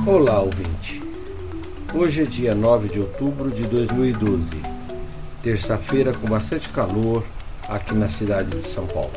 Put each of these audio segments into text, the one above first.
Olá, ouvinte. Hoje é dia 9 de outubro de 2012, terça-feira com bastante calor aqui na cidade de São Paulo.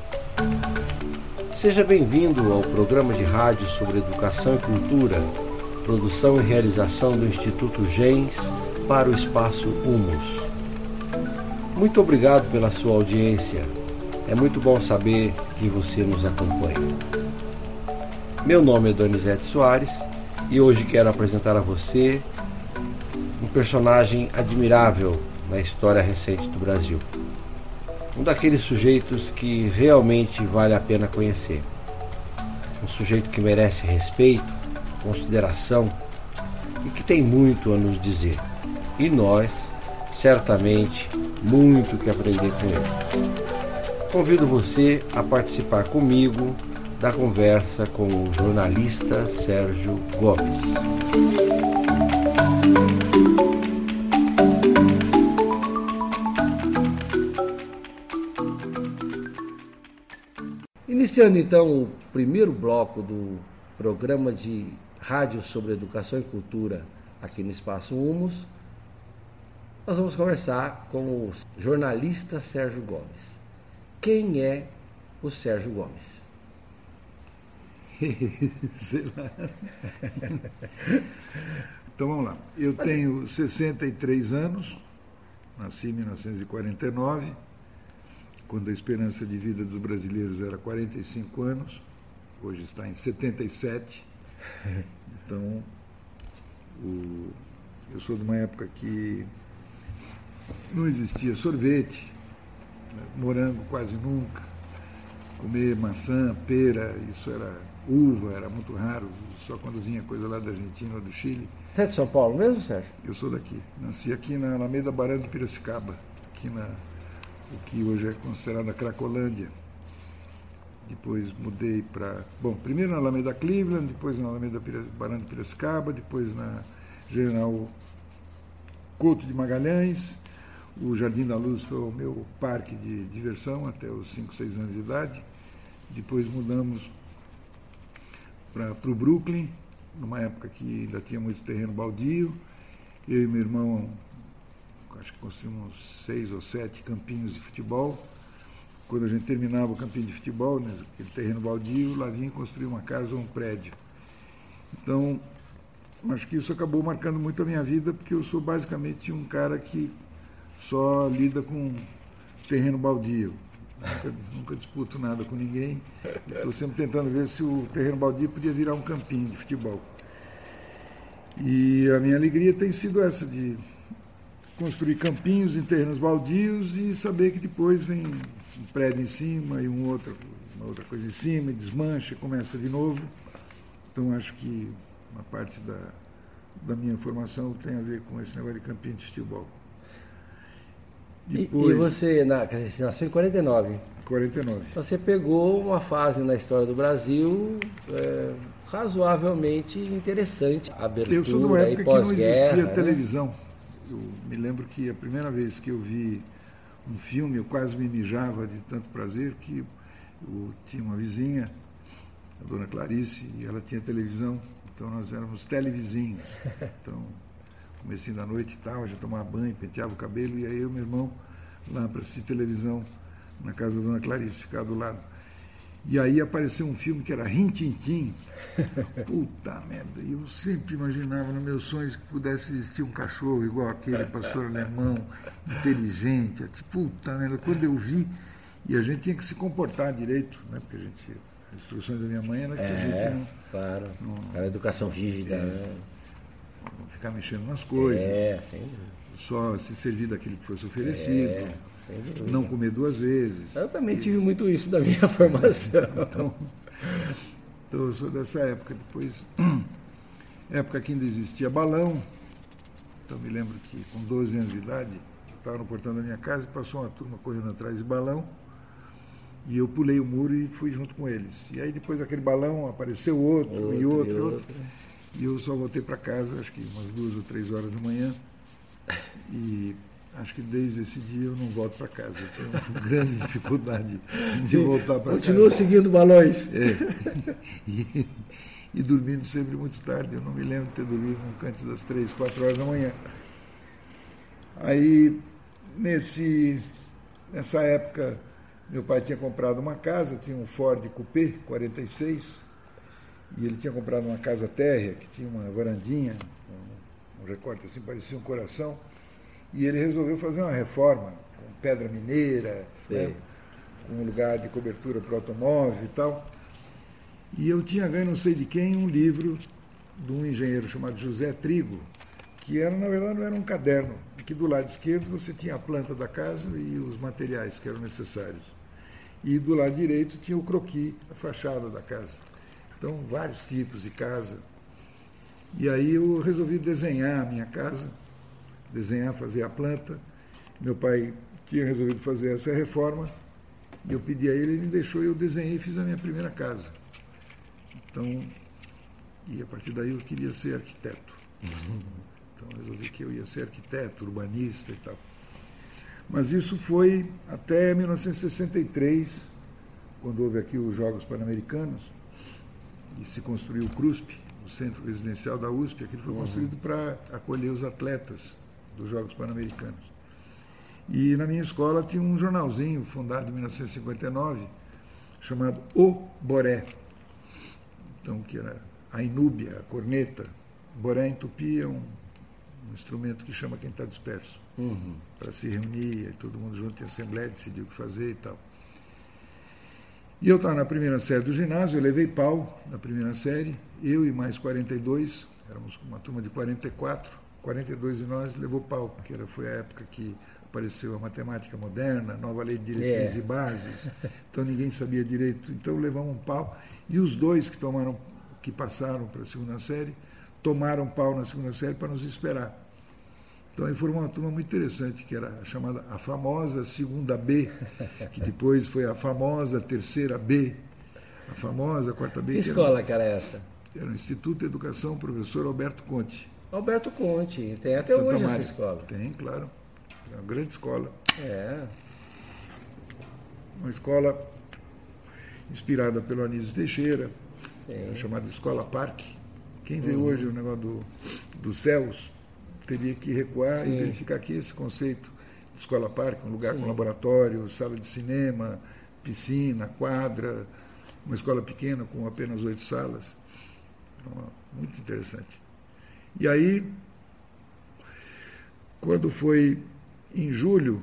Seja bem-vindo ao programa de rádio sobre educação e cultura, produção e realização do Instituto Gens para o Espaço Humus. Muito obrigado pela sua audiência. É muito bom saber que você nos acompanha. Meu nome é Donizete Soares e hoje quero apresentar a você um personagem admirável na história recente do Brasil. Um daqueles sujeitos que realmente vale a pena conhecer. Um sujeito que merece respeito, consideração e que tem muito a nos dizer. E nós, certamente, muito que aprender com ele. Convido você a participar comigo da conversa com o jornalista Sérgio Gomes. Iniciando então o primeiro bloco do programa de rádio sobre educação e cultura aqui no Espaço Humus, nós vamos conversar com o jornalista Sérgio Gomes. Quem é o Sérgio Gomes? Sei lá. Então vamos lá. Eu tenho 63 anos, nasci em 1949, quando a esperança de vida dos brasileiros era 45 anos, hoje está em 77. Então, eu sou de uma época que não existia sorvete, morango quase nunca, comer maçã, pera, isso era uva, era muito raro, só quando vinha coisa lá da Argentina ou do Chile. Você é de São Paulo mesmo, Sérgio? Eu sou daqui, nasci aqui na Alameda Barão de Piracicaba, aqui o que hoje é considerada Cracolândia. Depois mudei para, primeiro na Alameda Cleveland, depois na Alameda Barão de Piracicaba, depois na General Couto de Magalhães. O Jardim da Luz foi o meu parque de diversão até os 5, 6 anos de idade. Depois mudamos para o Brooklyn, numa época que ainda tinha muito terreno baldio. Eu e meu irmão, acho que construímos 6 ou 7 campinhos de futebol. Quando a gente terminava o campinho de futebol, né, aquele terreno baldio, lá vinha construir uma casa ou um prédio. Então, acho que isso acabou marcando muito a minha vida, porque eu sou basicamente um cara que só lida com terreno baldio. Nunca disputo nada com ninguém. Estou sempre tentando ver se o terreno baldio podia virar um campinho de futebol. E a minha alegria tem sido essa, de construir campinhos em terrenos baldios e saber que depois vem um prédio em cima e uma outra coisa em cima, e desmancha, começa de novo. Então acho que uma parte da minha formação tem a ver com esse negócio de campinho de futebol. Depois, e você nasceu em 49? 49. Então você pegou uma fase na história do Brasil razoavelmente interessante. Abertura, eu sou de uma época que não existia televisão. Eu me lembro que a primeira vez que eu vi um filme, eu quase me mijava de tanto prazer, que eu tinha uma vizinha, a dona Clarice, e ela tinha televisão, então nós éramos televizinhos. Então, comecinho da noite e tal, já tomava banho, penteava o cabelo, e aí eu e meu irmão lá para assistir televisão na casa da dona Clarice, ficar do lado. E aí apareceu um filme que era Rin Tin Tin. Puta merda, eu sempre imaginava nos meus sonhos que pudesse existir um cachorro igual aquele pastor alemão, inteligente. Puta merda, quando eu vi, e a gente tinha que se comportar direito, né? Porque as instruções da minha mãe era que a gente não... Claro, era educação rígida, né? Não ficar mexendo nas coisas, só se servir daquilo que fosse oferecido, não comer 2 vezes. Eu também tive muito isso da minha formação. Então eu sou dessa época. Depois, época que ainda existia balão, então me lembro que com 12 anos de idade, eu estava no portão da minha casa e passou uma turma correndo atrás de balão, e eu pulei o muro e fui junto com eles. E aí depois aquele balão apareceu outro. E eu só voltei para casa, acho que umas 2 ou 3 horas da manhã, e acho que desde esse dia eu não volto para casa. Eu tenho uma grande dificuldade de voltar para casa. Continua seguindo balões. e dormindo sempre muito tarde. Eu não me lembro de ter dormido nunca antes das 3, 4 horas da manhã. Aí, nessa época, meu pai tinha comprado uma casa, tinha um Ford Coupé 46, e ele tinha comprado uma casa térrea, que tinha uma varandinha, um recorte assim, parecia um coração, e ele resolveu fazer uma reforma, com pedra mineira, né, com um lugar de cobertura para o automóvel e tal. E eu tinha ganho, não sei de quem, um livro de um engenheiro chamado José Trigo, que era, na verdade, não era um caderno, que do lado esquerdo você tinha a planta da casa e os materiais que eram necessários. E do lado direito tinha o croquis, a fachada da casa. Então, vários tipos de casa. E aí eu resolvi desenhar a minha casa, fazer a planta. Meu pai tinha resolvido fazer essa reforma, e eu pedi a ele, ele me deixou, eu desenhei e fiz a minha primeira casa. Então, e a partir daí eu queria ser arquiteto. Então eu resolvi que eu ia ser arquiteto, urbanista e tal. Mas isso foi até 1963, quando houve aqui os Jogos Pan-Americanos, e se construiu o CRUSP, o Centro Residencial da USP. Aquilo foi construído para acolher os atletas dos Jogos Pan-Americanos. E na minha escola tinha um jornalzinho, fundado em 1959, chamado O Boré. Então, que era a inúbia, a corneta. Boré em tupi é um instrumento que chama quem está disperso, para se reunir, todo mundo junto em assembleia, decidir o que fazer e tal. E eu estava na primeira série do ginásio, eu levei pau na primeira série, eu e mais 42, éramos uma turma de 44, 42 de nós levou pau, porque foi a época que apareceu a matemática moderna, nova lei de diretrizes e bases, então ninguém sabia direito, então levamos um pau, e os dois que passaram para a segunda série, tomaram pau na segunda série para nos esperar. Então aí formou uma turma muito interessante, que era chamada a famosa segunda B, que depois foi a famosa terceira B, a famosa quarta B. Que escola que era essa? Era o Instituto de Educação Professor Alberto Conte. Alberto Conte, tem até hoje essa escola. Tem, claro. É uma grande escola. É. Uma escola inspirada pelo Anísio Teixeira, chamada Escola Parque. Quem vê hoje o negócio dos céus teria que recuar e verificar que esse conceito de Escola Parque, um lugar com laboratório, sala de cinema, piscina, quadra, uma escola pequena com apenas 8 salas. Muito interessante. E aí, quando foi em junho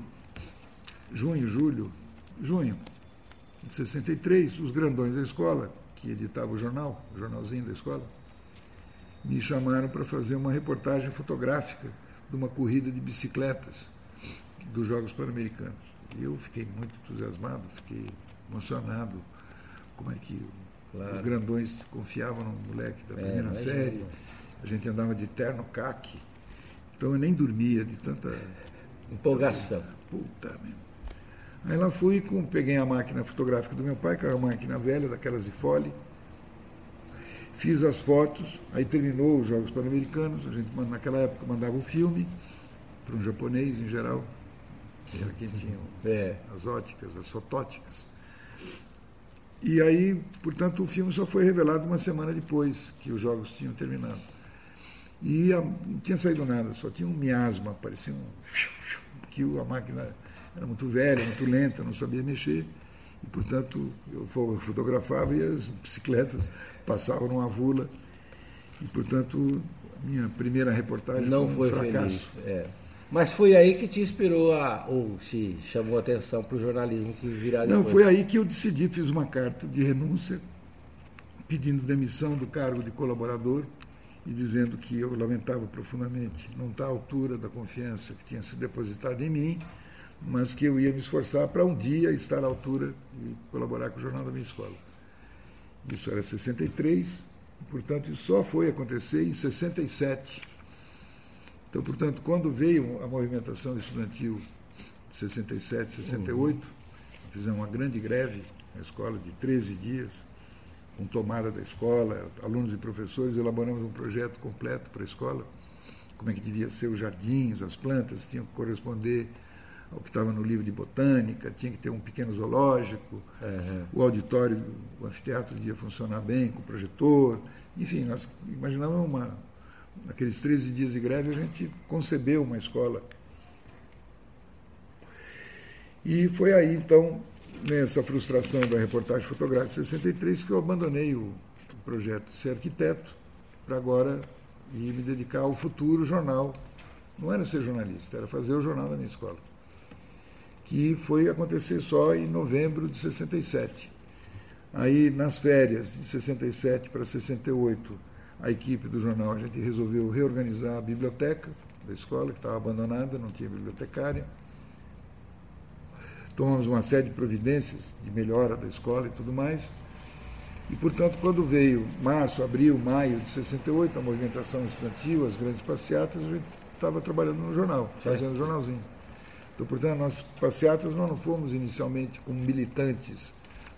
de 63, os grandões da escola, que editavam o jornalzinho da escola, me chamaram para fazer uma reportagem fotográfica de uma corrida de bicicletas dos Jogos Pan-Americanos. E eu fiquei muito entusiasmado, fiquei emocionado, como é que os grandões confiavam no moleque da primeira série. A gente andava de terno caque, então eu nem dormia de tanta empolgação. Puta mesmo. Aí lá fui, peguei a máquina fotográfica do meu pai, que era uma máquina velha, daquelas de fole, fiz as fotos, aí terminou os Jogos Pan-Americanos, a gente naquela época mandava o filme para um japonês em geral, que era quem tinha as óticas, as fotóticas. E aí, portanto, o filme só foi revelado uma semana depois que os Jogos tinham terminado. E não tinha saído nada, só tinha um miasma, parecia que a máquina era muito velha, muito lenta, não sabia mexer. E, portanto, eu fotografava e as bicicletas passavam numa vula. E, portanto, a minha primeira reportagem foi um fracasso. Mas foi aí que te inspirou ou te chamou a atenção para o jornalismo que virá depois? Não, foi aí que eu decidi, fiz uma carta de renúncia, pedindo demissão do cargo de colaborador e dizendo que eu lamentava profundamente não estar à altura da confiança que tinha sido depositada em mim, mas que eu ia me esforçar para um dia estar à altura e colaborar com o jornal da minha escola. Isso era 63, portanto, isso só foi acontecer em 67. Então, portanto, quando veio a movimentação estudantil de 67, 68, fizemos uma grande greve na escola de 13 dias, com tomada da escola, alunos e professores, elaboramos um projeto completo para a escola, como é que devia ser os jardins, as plantas, tinham que corresponder ao que estava no livro de botânica, tinha que ter um pequeno zoológico, o auditório, o anfiteatro devia funcionar bem, com projetor, enfim, nós imaginávamos naqueles 13 dias de greve a gente concebeu uma escola. E foi aí, então, nessa frustração da reportagem fotográfica de 63, que eu abandonei o projeto de ser arquiteto, para agora ir me dedicar ao futuro jornal. Não era ser jornalista, era fazer o jornal da minha escola, que foi acontecer só em novembro de 67. Aí, nas férias de 67 para 68, a equipe do jornal, a gente resolveu reorganizar a biblioteca da escola, que estava abandonada, não tinha bibliotecária. Tomamos uma série de providências de melhora da escola e tudo mais. E, portanto, quando veio março, abril, maio de 68, a movimentação estudantil, as grandes passeatas, a gente estava trabalhando no jornal, fazendo jornalzinho. Então, portanto, nossas passeatas nós não fomos inicialmente como militantes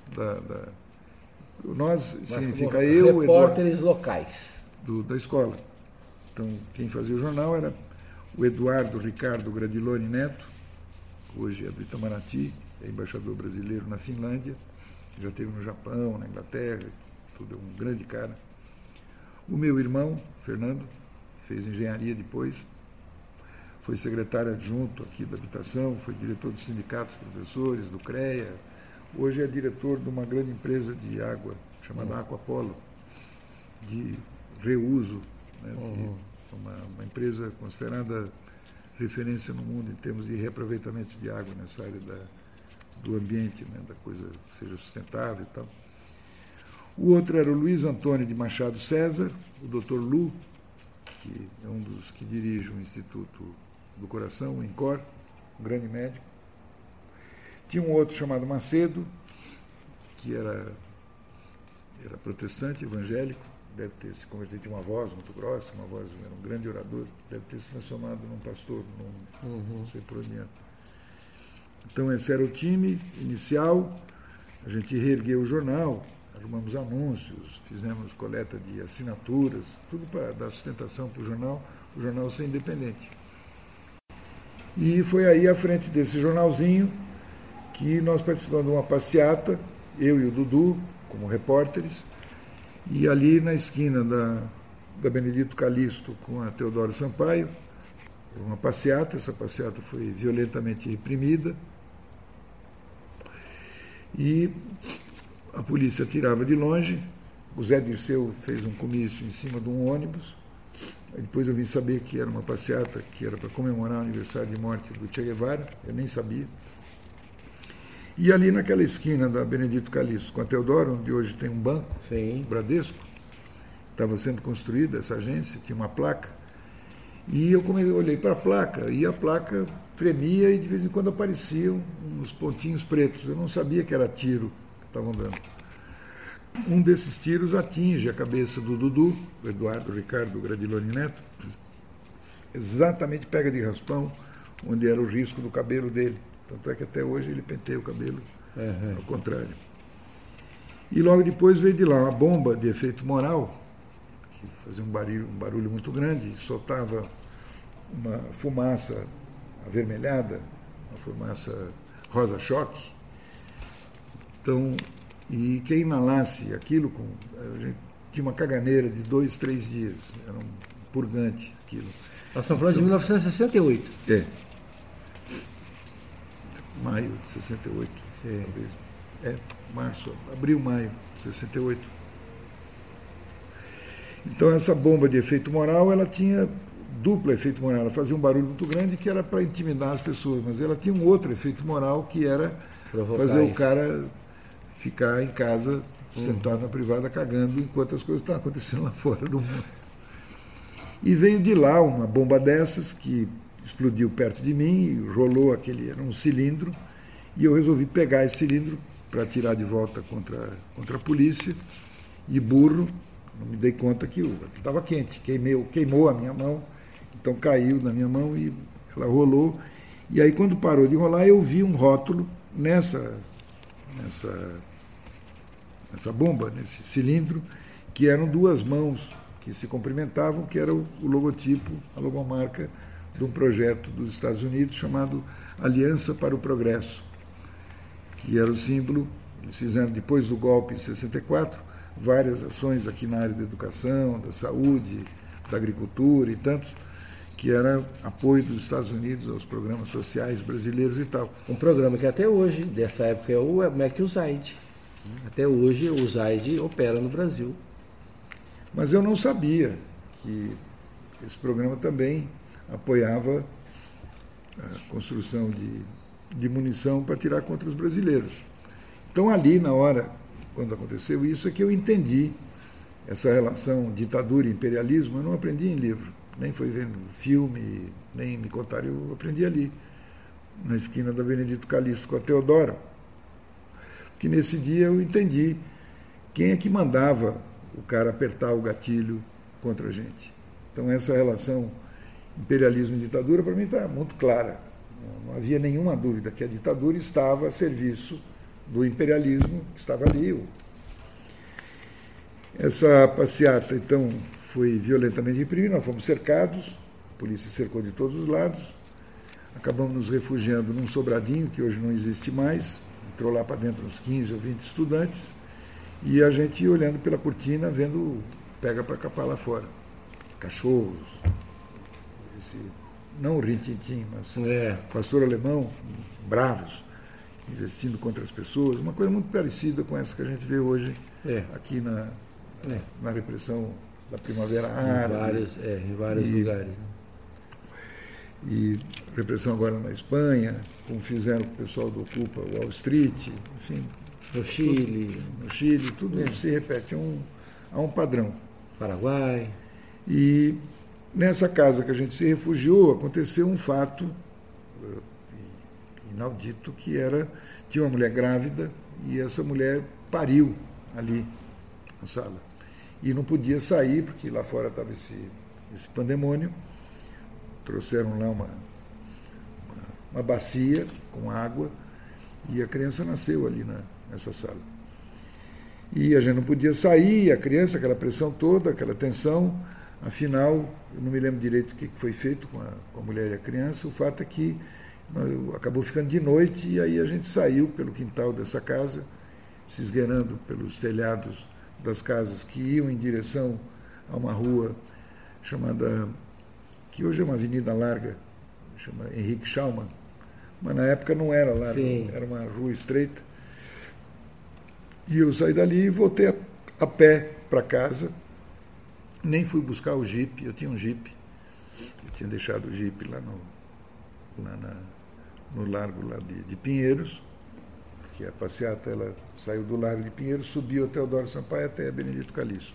nós, mas significa como eu, repórteres locais. Da escola. Então, quem fazia o jornal era o Eduardo Ricardo Gradiloni Neto, hoje é do Itamaraty, é embaixador brasileiro na Finlândia, já esteve no Japão, na Inglaterra, tudo, é um grande cara. O meu irmão, Fernando, fez engenharia depois, foi secretário adjunto aqui da habitação, foi diretor do sindicato dos professores, do CREA, hoje é diretor de uma grande empresa de água, chamada Aquapolo, de reuso, né, uma empresa considerada referência no mundo em termos de reaproveitamento de água nessa área do ambiente, né, da coisa que seja sustentável e tal. O outro era o Luiz Antônio de Machado César, o Dr. Lu, que é um dos que dirige o Instituto do Coração, o INCOR, um grande médico. Tinha um outro chamado Macedo, que era protestante, evangélico, deve ter se convertido, tinha uma voz muito grossa, era um grande orador, deve ter se transformado num pastor, não sei por onde é. Então esse era o time inicial, a gente reergueu o jornal, arrumamos anúncios, fizemos coleta de assinaturas, tudo para dar sustentação para o jornal ser independente. E foi aí à frente desse jornalzinho que nós participamos de uma passeata, eu e o Dudu, como repórteres, e ali na esquina da Benedito Calixto com a Teodoro Sampaio, uma passeata, essa passeata foi violentamente reprimida, e a polícia atirava de longe, o Zé Dirceu fez um comício em cima de um ônibus, depois eu vim saber que era uma passeata que era para comemorar o aniversário de morte do Che Guevara, eu nem sabia. E ali naquela esquina da Benedito Calixto com a Teodoro, onde hoje tem um banco, o Bradesco, estava sendo construída essa agência, tinha uma placa, e eu olhei para a placa, e a placa tremia e de vez em quando apareciam uns pontinhos pretos. Eu não sabia que era tiro que estavam dando. Um desses tiros atinge a cabeça do Dudu, do Eduardo Ricardo Gradiloni Neto, exatamente pega de raspão, onde era o risco do cabelo dele. Tanto é que até hoje ele penteia o cabelo ao contrário. E logo depois veio de lá uma bomba de efeito moral, que fazia um barulho muito grande, e soltava uma fumaça avermelhada, uma fumaça rosa-choque. Então, e quem inalasse aquilo, a gente tinha uma caganeira de 2, 3 dias, era um purgante aquilo. Nós estamos falando de 1968. É. Maio de 68, talvez. Março, abril, maio de 68. Então essa bomba de efeito moral, ela tinha duplo efeito moral. Ela fazia um barulho muito grande que era para intimidar as pessoas, mas ela tinha um outro efeito moral que era fazer o cara ficar em casa, sentado na privada, cagando, enquanto as coisas estavam acontecendo lá fora do mundo. E veio de lá uma bomba dessas que explodiu perto de mim, rolou era um cilindro, e eu resolvi pegar esse cilindro para tirar de volta contra a polícia, e burro, não me dei conta que estava quente, queimou a minha mão, então caiu na minha mão e ela rolou, e aí quando parou de rolar eu vi um rótulo nessa bomba, nesse cilindro, que eram 2 mãos que se cumprimentavam, que era o logotipo, a logomarca de um projeto dos Estados Unidos chamado Aliança para o Progresso, que era o símbolo. Eles fizeram, depois do golpe em 64, várias ações aqui na área da educação, da saúde, da agricultura e tantos, que era apoio dos Estados Unidos aos programas sociais brasileiros e tal. Um programa que até hoje, dessa época, é o MEC-USAID. Até hoje o USAID opera no Brasil. Mas eu não sabia que esse programa também apoiava a construção de munição para tirar contra os brasileiros. Então ali, na hora, quando aconteceu isso, é que eu entendi essa relação ditadura e imperialismo. Eu não aprendi em livro, nem foi vendo filme, nem me contaram, eu aprendi ali, na esquina da Benedito Calixto com a Teodora. Que nesse dia eu entendi quem é que mandava o cara apertar o gatilho contra a gente. Então essa relação imperialismo e ditadura para mim está muito clara. Não havia nenhuma dúvida que a ditadura estava a serviço do imperialismo que estava ali. Essa passeata, então, foi violentamente reprimida, nós fomos cercados, a polícia cercou de todos os lados, acabamos nos refugiando num sobradinho, que hoje não existe mais, entrou lá para dentro uns 15 ou 20 estudantes, e a gente olhando pela cortina, vendo pega para capar lá fora. Cachorros, não o rintintim, mas pastor alemão, bravos, investindo contra as pessoas, uma coisa muito parecida com essa que a gente vê hoje aqui na repressão da Primavera Árabe. Em vários lugares. E repressão agora na Espanha, como fizeram com o pessoal do Ocupa Wall Street, enfim. No Chile, tudo se repete, há um padrão. Paraguai. E nessa casa que a gente se refugiou, aconteceu um fato inaudito, que tinha uma mulher grávida e essa mulher pariu ali na sala. E não podia sair, porque lá fora estava esse pandemônio. Trouxeram lá uma bacia com água e a criança nasceu ali nessa sala. E a gente não podia sair, a criança, aquela pressão toda, aquela tensão. Afinal, eu não me lembro direito o que foi feito com a mulher e a criança. O fato é que acabou ficando de noite e aí a gente saiu pelo quintal dessa casa, se esgueirando pelos telhados das casas que iam em direção a uma rua chamada, que hoje é uma avenida larga, chama Henrique Schaumann, mas na época não era larga, era uma rua estreita. E eu saí dali e voltei a pé para casa. Nem fui buscar o jipe, eu tinha um jipe, eu tinha deixado o jipe lá no largo lá de Pinheiros, que a passeata ela saiu do largo de Pinheiros, subiu até o Teodoro Sampaio até Benedito Calixto.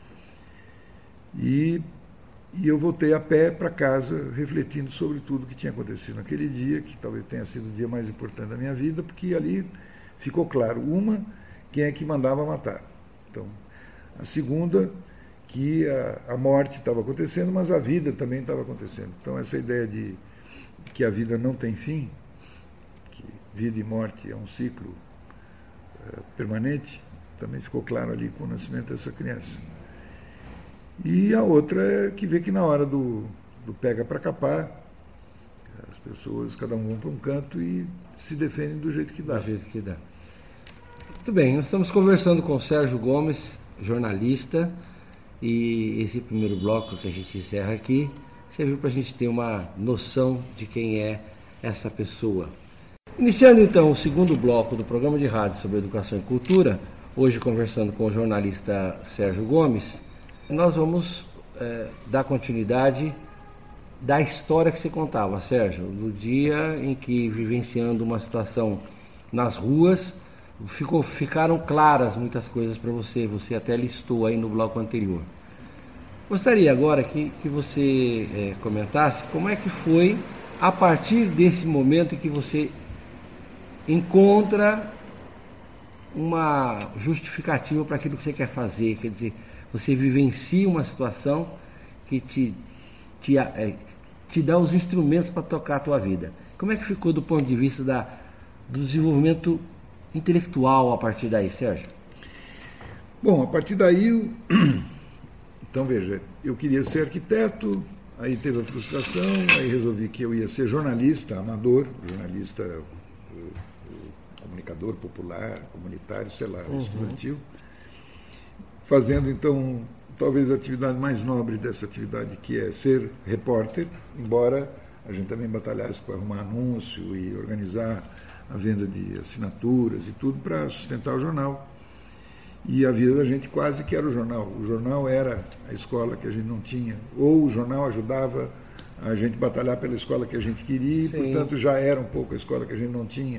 E eu voltei a pé para casa, refletindo sobre tudo que tinha acontecido naquele dia, que talvez tenha sido o dia mais importante da minha vida, porque ali ficou claro, quem é que mandava matar. Então, a segunda, que a morte estava acontecendo, mas a vida também estava acontecendo. Então, essa ideia de que a vida não tem fim, que vida e morte é um ciclo permanente, também ficou claro ali com o nascimento dessa criança. E a outra é que vê que na hora do pega para capar, as pessoas, cada um vão para um canto e se defendem do jeito que dá. Muito bem, nós estamos conversando com o Sérgio Gomes, jornalista, e esse primeiro bloco que a gente encerra aqui serviu para a gente ter uma noção de quem é essa pessoa. Iniciando então o segundo bloco do programa de rádio sobre educação e cultura, hoje conversando com o jornalista Sérgio Gomes, nós vamos dar continuidade da história que você contava, Sérgio, do dia em que, vivenciando uma situação nas ruas, ficaram claras muitas coisas para você até listou aí no bloco anterior. Gostaria agora que você comentasse como é que foi a partir desse momento em que você encontra uma justificativa para aquilo que você quer fazer, quer dizer, você vivencia uma situação que te dá os instrumentos para tocar a tua vida. Como é que ficou do ponto de vista do desenvolvimento intelectual a partir daí, Sérgio? Bom, a partir daí, então veja, eu queria ser arquiteto, aí teve a frustração, aí resolvi que eu ia ser jornalista amador, jornalista comunicador popular, comunitário, sei lá, estudantil, fazendo então talvez a atividade mais nobre dessa atividade, que é ser repórter, embora a gente também batalhasse para arrumar anúncio e organizar a venda de assinaturas e tudo para sustentar o jornal. E a vida da gente quase que era o jornal. O jornal era a escola que a gente não tinha, ou o jornal ajudava a gente batalhar pela escola que a gente queria, e, portanto, já era um pouco a escola que a gente não tinha.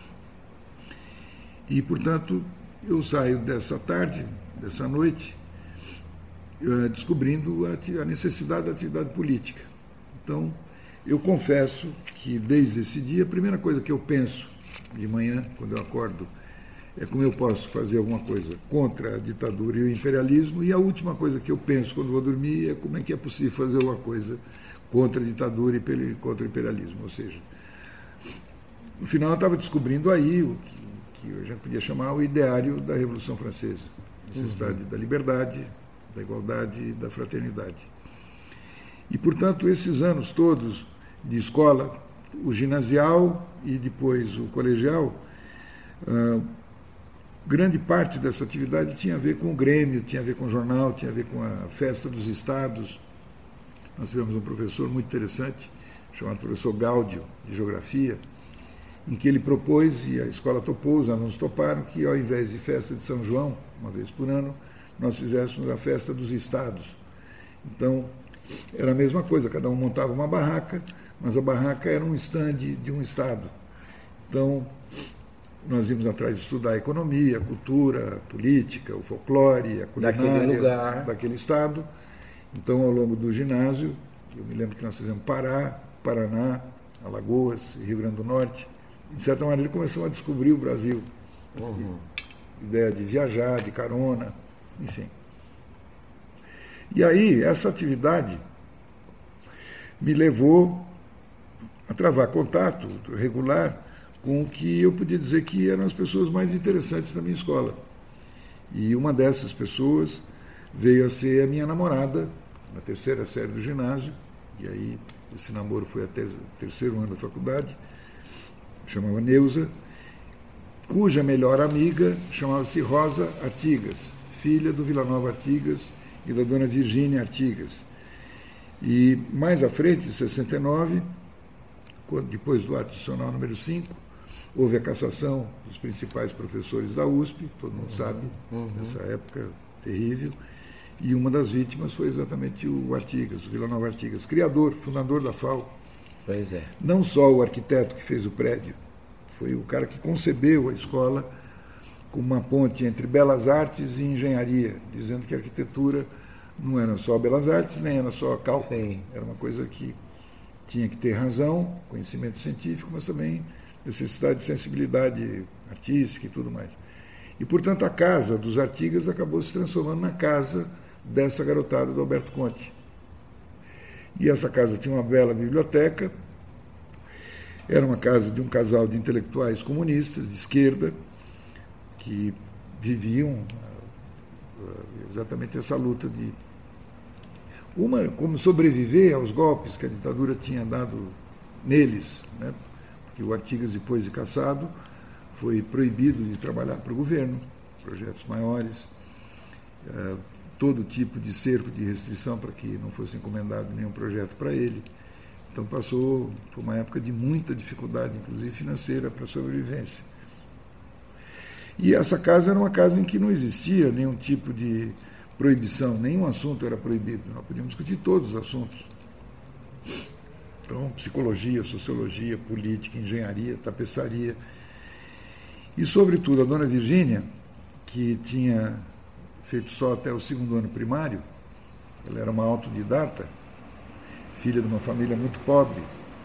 E, portanto, eu saio dessa tarde, dessa noite, descobrindo a necessidade da atividade política. Então, eu confesso que, desde esse dia, a primeira coisa que eu penso de manhã, quando eu acordo, é como eu posso fazer alguma coisa contra a ditadura e o imperialismo, e a última coisa que eu penso quando vou dormir é como é que é possível fazer alguma coisa contra a ditadura e contra o imperialismo. Ou seja, no final eu estava descobrindo aí o que eu já podia chamar o ideário da Revolução Francesa, a necessidade da liberdade, da igualdade e da fraternidade. E, portanto, esses anos todos de escola, o ginasial e depois o colegial, grande parte dessa atividade tinha a ver com o Grêmio, tinha a ver com o jornal, tinha a ver com a festa dos estados. Nós tivemos um professor muito interessante, chamado professor Gáudio, de Geografia, em que ele propôs, e a escola topou, os alunos toparam, que ao invés de festa de São João, uma vez por ano, nós fizéssemos a festa dos estados. Então, era a mesma coisa, cada um montava uma barraca, mas a barraca era um estande de um estado. Então, nós íamos atrás de estudar a economia, a cultura, a política, o folclore, a culinária daquele estado. Então, ao longo do ginásio, eu me lembro que nós fizemos Pará, Paraná, Alagoas, Rio Grande do Norte. De certa maneira, ele começou a descobrir o Brasil. Ideia de viajar, de carona, enfim. E aí, essa atividade me levou a travar contato regular com o que eu podia dizer que eram as pessoas mais interessantes da minha escola. E uma dessas pessoas veio a ser a minha namorada, na terceira série do ginásio, e aí esse namoro foi até o terceiro ano da faculdade, chamava Neuza, cuja melhor amiga chamava-se Rosa Artigas, filha do Vila Nova Artigas e da dona Virgínia Artigas. E mais à frente, em 69, depois do ato institucional número 5, houve a cassação dos principais professores da USP, todo mundo sabe, nessa época terrível, e uma das vítimas foi exatamente o Artigas, o Vila Nova Artigas, criador, fundador da FAU. Pois é. Não só o arquiteto que fez o prédio, foi o cara que concebeu a escola como uma ponte entre belas artes e engenharia, dizendo que a arquitetura não era só belas artes, nem era só cálculo. Sim. Era uma coisa que tinha que ter razão, conhecimento científico, mas também necessidade de sensibilidade artística e tudo mais. E, portanto, a casa dos Artigas acabou se transformando na casa dessa garotada do Alberto Conte. E essa casa tinha uma bela biblioteca, era uma casa de um casal de intelectuais comunistas, de esquerda, que viviam exatamente essa luta de como sobreviver aos golpes que a ditadura tinha dado neles, né? Porque o Artigas, depois de cassado, foi proibido de trabalhar para o governo, projetos maiores, todo tipo de cerco de restrição para que não fosse encomendado nenhum projeto para ele. Então foi uma época de muita dificuldade, inclusive financeira, para a sobrevivência. E essa casa era uma casa em que não existia nenhum tipo de proibição, nenhum assunto era proibido, nós podíamos discutir todos os assuntos. Então, psicologia, sociologia, política, engenharia, tapeçaria. E, sobretudo, a dona Virgínia, que tinha feito só até o segundo ano primário, ela era uma autodidata, filha de uma família muito pobre,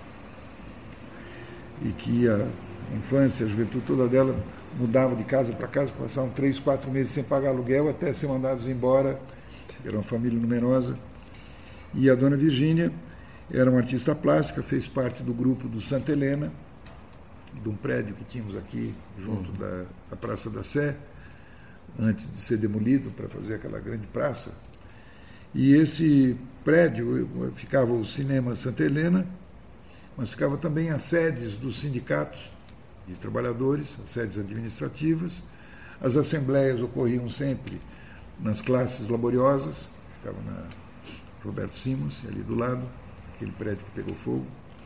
e que a infância, a juventude toda dela mudava de casa para casa, passavam 3, 4 meses sem pagar aluguel até ser mandados embora, era uma família numerosa. E a dona Virgínia era uma artista plástica, fez parte do grupo do Santa Helena, de um prédio que tínhamos aqui junto da Praça da Sé, antes de ser demolido para fazer aquela grande praça. E esse prédio ficava o Cinema Santa Helena, mas ficava também as sedes dos sindicatos de trabalhadores, as sedes administrativas. As assembleias ocorriam sempre nas classes laboriosas, ficava na Roberto Simons, ali do lado, aquele prédio que pegou fogo.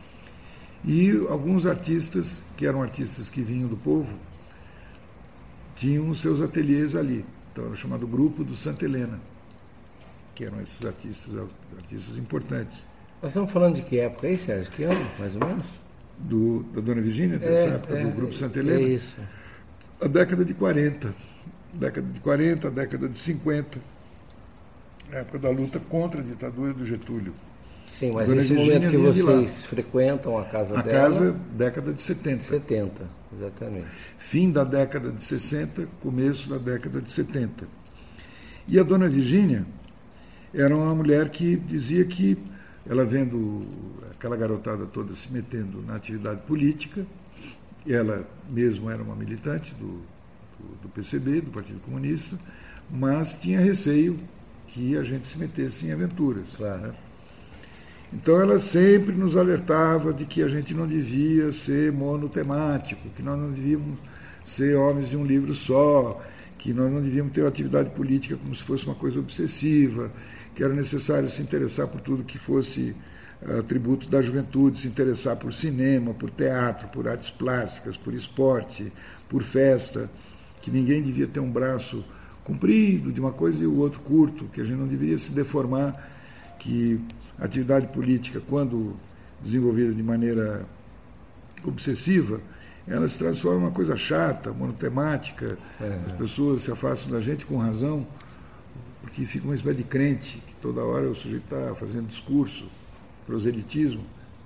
E alguns artistas, que eram artistas que vinham do povo, tinham os seus ateliês ali. Então era chamado Grupo do Santa Helena, que eram esses artistas importantes. Nós estamos falando de que época aí, Sérgio? Que ano, mais ou menos? Da Dona Virgínia, dessa época, do Grupo Santa Helena? É isso. A década de 40. Década de 40, a década de 50. A época da luta contra a ditadura do Getúlio. Sim, mas nesse momento que vocês frequentam a casa dela... A casa, década de 70. 70, exatamente. Fim da década de 60, começo da década de 70. E a Dona Virgínia era uma mulher que dizia que, ela vendo aquela garotada toda se metendo na atividade política, ela mesma era uma militante do PCB, do Partido Comunista, mas tinha receio que a gente se metesse em aventuras. Claro. Né? Então ela sempre nos alertava de que a gente não devia ser monotemático, que nós não devíamos ser homens de um livro só, que nós não devíamos ter uma atividade política como se fosse uma coisa obsessiva, que era necessário se interessar por tudo que fosse atributo da juventude, se interessar por cinema, por teatro, por artes plásticas, por esporte, por festa, que ninguém devia ter um braço comprido de uma coisa e o outro curto, que a gente não deveria se deformar, que a atividade política, quando desenvolvida de maneira obsessiva, ela se transforma em uma coisa chata, monotemática, as pessoas se afastam da gente com razão, porque fica uma espécie de crente, que toda hora o sujeito está fazendo discurso, proselitismo.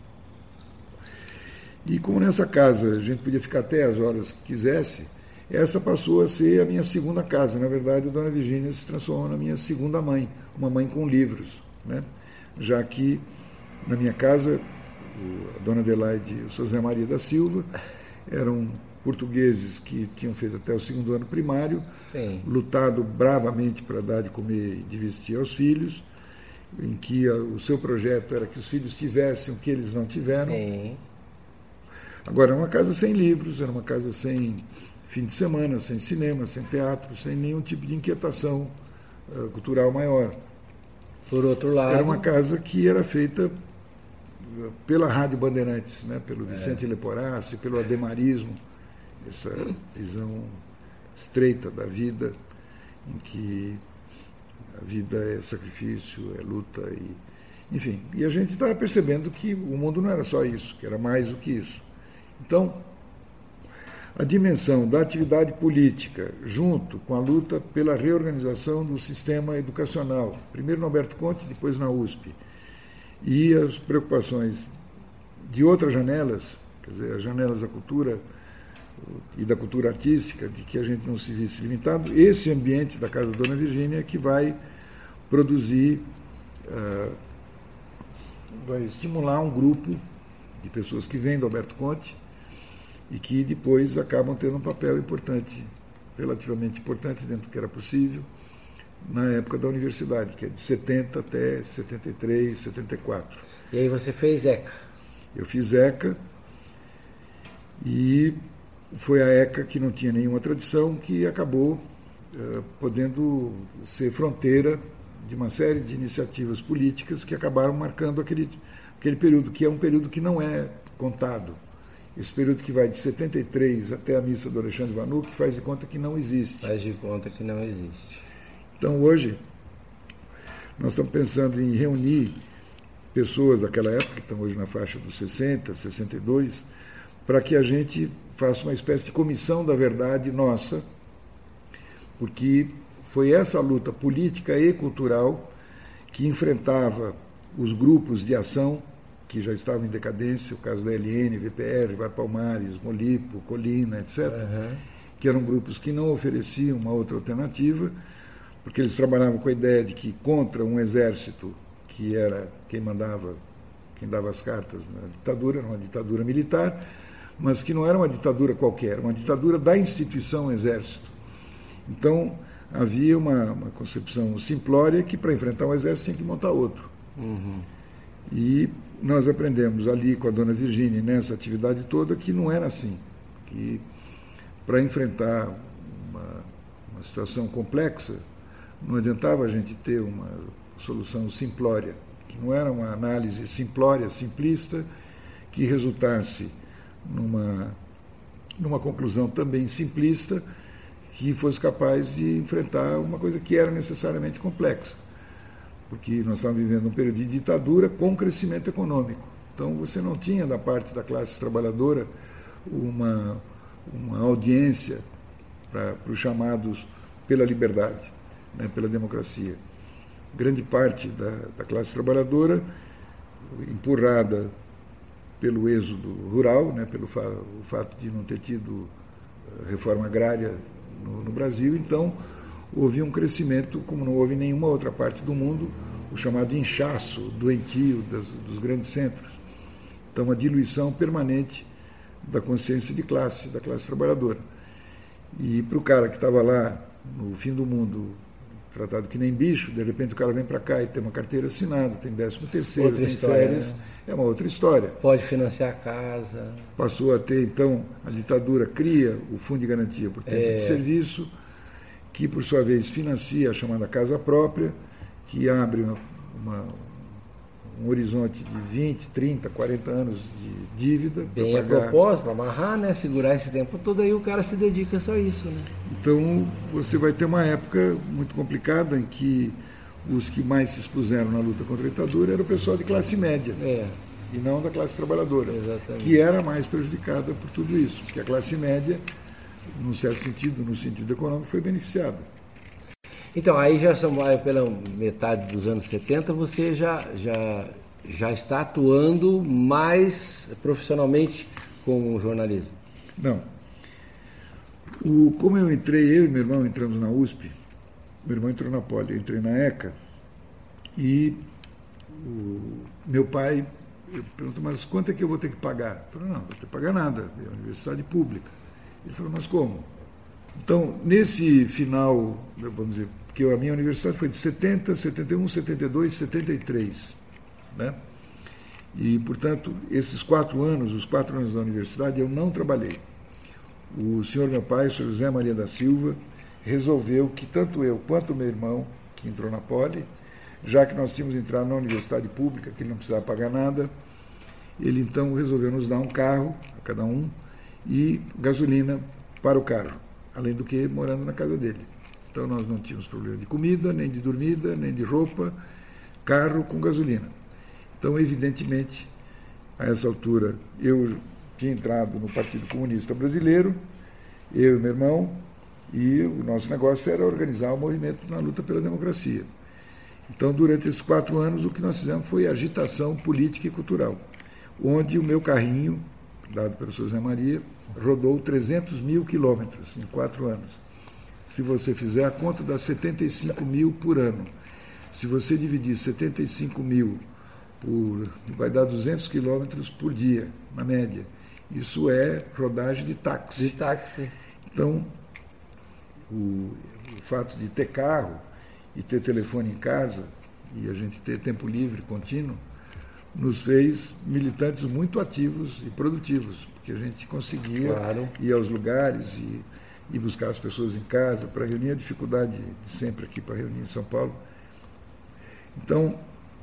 E como nessa casa a gente podia ficar até as horas que quisesse, essa passou a ser a minha segunda casa. Na verdade, a Dona Virgínia se transformou na minha segunda mãe, uma mãe com livros, né? Já que na minha casa, a Dona Adelaide e o José Maria da Silva eram portugueses que tinham feito até o segundo ano primário, Sim. lutado bravamente para dar de comer e de vestir aos filhos, em que o seu projeto era que os filhos tivessem o que eles não tiveram. Sim. Agora, era uma casa sem livros, era uma casa sem fim de semana, sem cinema, sem teatro, sem nenhum tipo de inquietação cultural maior. Por outro lado... Era uma casa que era feita pela Rádio Bandeirantes, né? Pelo Vicente Leporassi, pelo ademarismo, essa visão estreita da vida, em que a vida é sacrifício, é luta, enfim. E a gente estava percebendo que o mundo não era só isso, que era mais do que isso. Então, a dimensão da atividade política, junto com a luta pela reorganização do sistema educacional, primeiro no Alberto Conte, depois na USP, e as preocupações de outras janelas, quer dizer, as janelas da cultura e da cultura artística, de que a gente não se visse limitado, esse ambiente da Casa Dona Virgínia que vai produzir, vai estimular um grupo de pessoas que vêm do Alberto Conte e que depois acabam tendo um papel importante, relativamente importante dentro do que era possível, na época da universidade, que é de 70 até 73, 74. E aí você fez ECA? Eu fiz ECA e foi a ECA que não tinha nenhuma tradição, que acabou podendo ser fronteira de uma série de iniciativas políticas que acabaram marcando aquele período, que é um período que não é contado. Esse período que vai de 73 até a missa do Alexandre Vanucci, faz de conta que não existe. Faz de conta que não existe. Então, hoje, nós estamos pensando em reunir pessoas daquela época, que estão hoje na faixa dos 60, 62, para que a gente faça uma espécie de comissão da verdade nossa, porque foi essa luta política e cultural que enfrentava os grupos de ação que já estavam em decadência, o caso da LN, VPR, Var Palmares, Molipo, Colina, etc., que eram grupos que não ofereciam uma outra alternativa, porque eles trabalhavam com a ideia de que contra um exército que era quem mandava, quem dava as cartas na ditadura, era uma ditadura militar, mas que não era uma ditadura qualquer, era uma ditadura da instituição exército. Então, havia uma concepção simplória que para enfrentar um exército tinha que montar outro. Uhum. E nós aprendemos ali com a dona Virgínia, nessa atividade toda, que não era assim, que para enfrentar uma situação complexa, não adiantava a gente ter uma solução simplória, que não era uma análise simplória, simplista, que resultasse numa conclusão também simplista, que fosse capaz de enfrentar uma coisa que era necessariamente complexa. Porque nós estávamos vivendo um período de ditadura com crescimento econômico. Então você não tinha da parte da classe trabalhadora uma audiência para os chamados pela liberdade, né, pela democracia. Grande parte da classe trabalhadora, empurrada pelo êxodo rural, né, pelo o fato de não ter tido reforma agrária no Brasil, então houve um crescimento como não houve em nenhuma outra parte do mundo, o chamado inchaço doentio dos grandes centros. Então, a diluição permanente da consciência de classe, da classe trabalhadora. E para o cara que estava lá no fim do mundo, tratado que nem bicho, de repente o cara vem para cá e tem uma carteira assinada, tem 13º, tem férias, né? É uma outra história. Pode financiar a casa. Passou a ter, então, a ditadura cria o Fundo de Garantia por Tempo de Serviço, que, por sua vez, financia a chamada casa própria, que abre um horizonte de 20, 30, 40 anos de dívida. Bem a propósito, para amarrar, né? Segurar esse tempo todo, aí o cara se dedica só a isso, né? Então, você vai ter uma época muito complicada em que os que mais se expuseram na luta contra a ditadura era o pessoal de classe média, e não da classe trabalhadora, que era mais prejudicada por tudo isso, porque a classe média, num certo sentido, no sentido econômico, foi beneficiada. Então, aí já pela metade dos anos 70, você já está atuando mais profissionalmente com o jornalismo? Não. Como eu e meu irmão entramos na USP, meu irmão entrou na Poli, eu entrei na ECA, e meu pai perguntou, mas quanto é que eu vou ter que pagar? Eu falei, não vou ter que pagar nada, é uma universidade pública. Ele falou, mas como? Então, nesse final, vamos dizer, porque a minha universidade foi de 70, 71, 72, 73, né? E, portanto, esses 4 anos, os 4 anos da universidade, eu não trabalhei. O senhor meu pai, o senhor José Maria da Silva, resolveu que tanto eu quanto o meu irmão, que entrou na Poli, já que nós tínhamos entrado na universidade pública, que ele não precisava pagar nada, ele então resolveu nos dar um carro, a cada um, e gasolina para o carro, além do que morando na casa dele. Então nós não tínhamos problema de comida, nem de dormida, nem de roupa, carro com gasolina. Então, evidentemente, a essa altura, eu tinha entrado no Partido Comunista Brasileiro, eu e meu irmão, e o nosso negócio era organizar o movimento na luta pela democracia. Então, durante esses 4 anos, o que nós fizemos foi agitação política e cultural, onde o meu carrinho, dado pelo Sr. José Maria, rodou 300 mil quilômetros em 4 anos. Se você fizer a conta, dá 75 mil por ano. Se você dividir 75 mil vai dar 200 quilômetros por dia, na média. Isso é rodagem de táxi. De táxi. Então, o fato de ter carro e ter telefone em casa, e a gente ter tempo livre contínuo, nos fez militantes muito ativos e produtivos, porque a gente conseguia ir aos lugares e buscar as pessoas em casa para reunir, a dificuldade de sempre aqui para reunir em São Paulo. Então,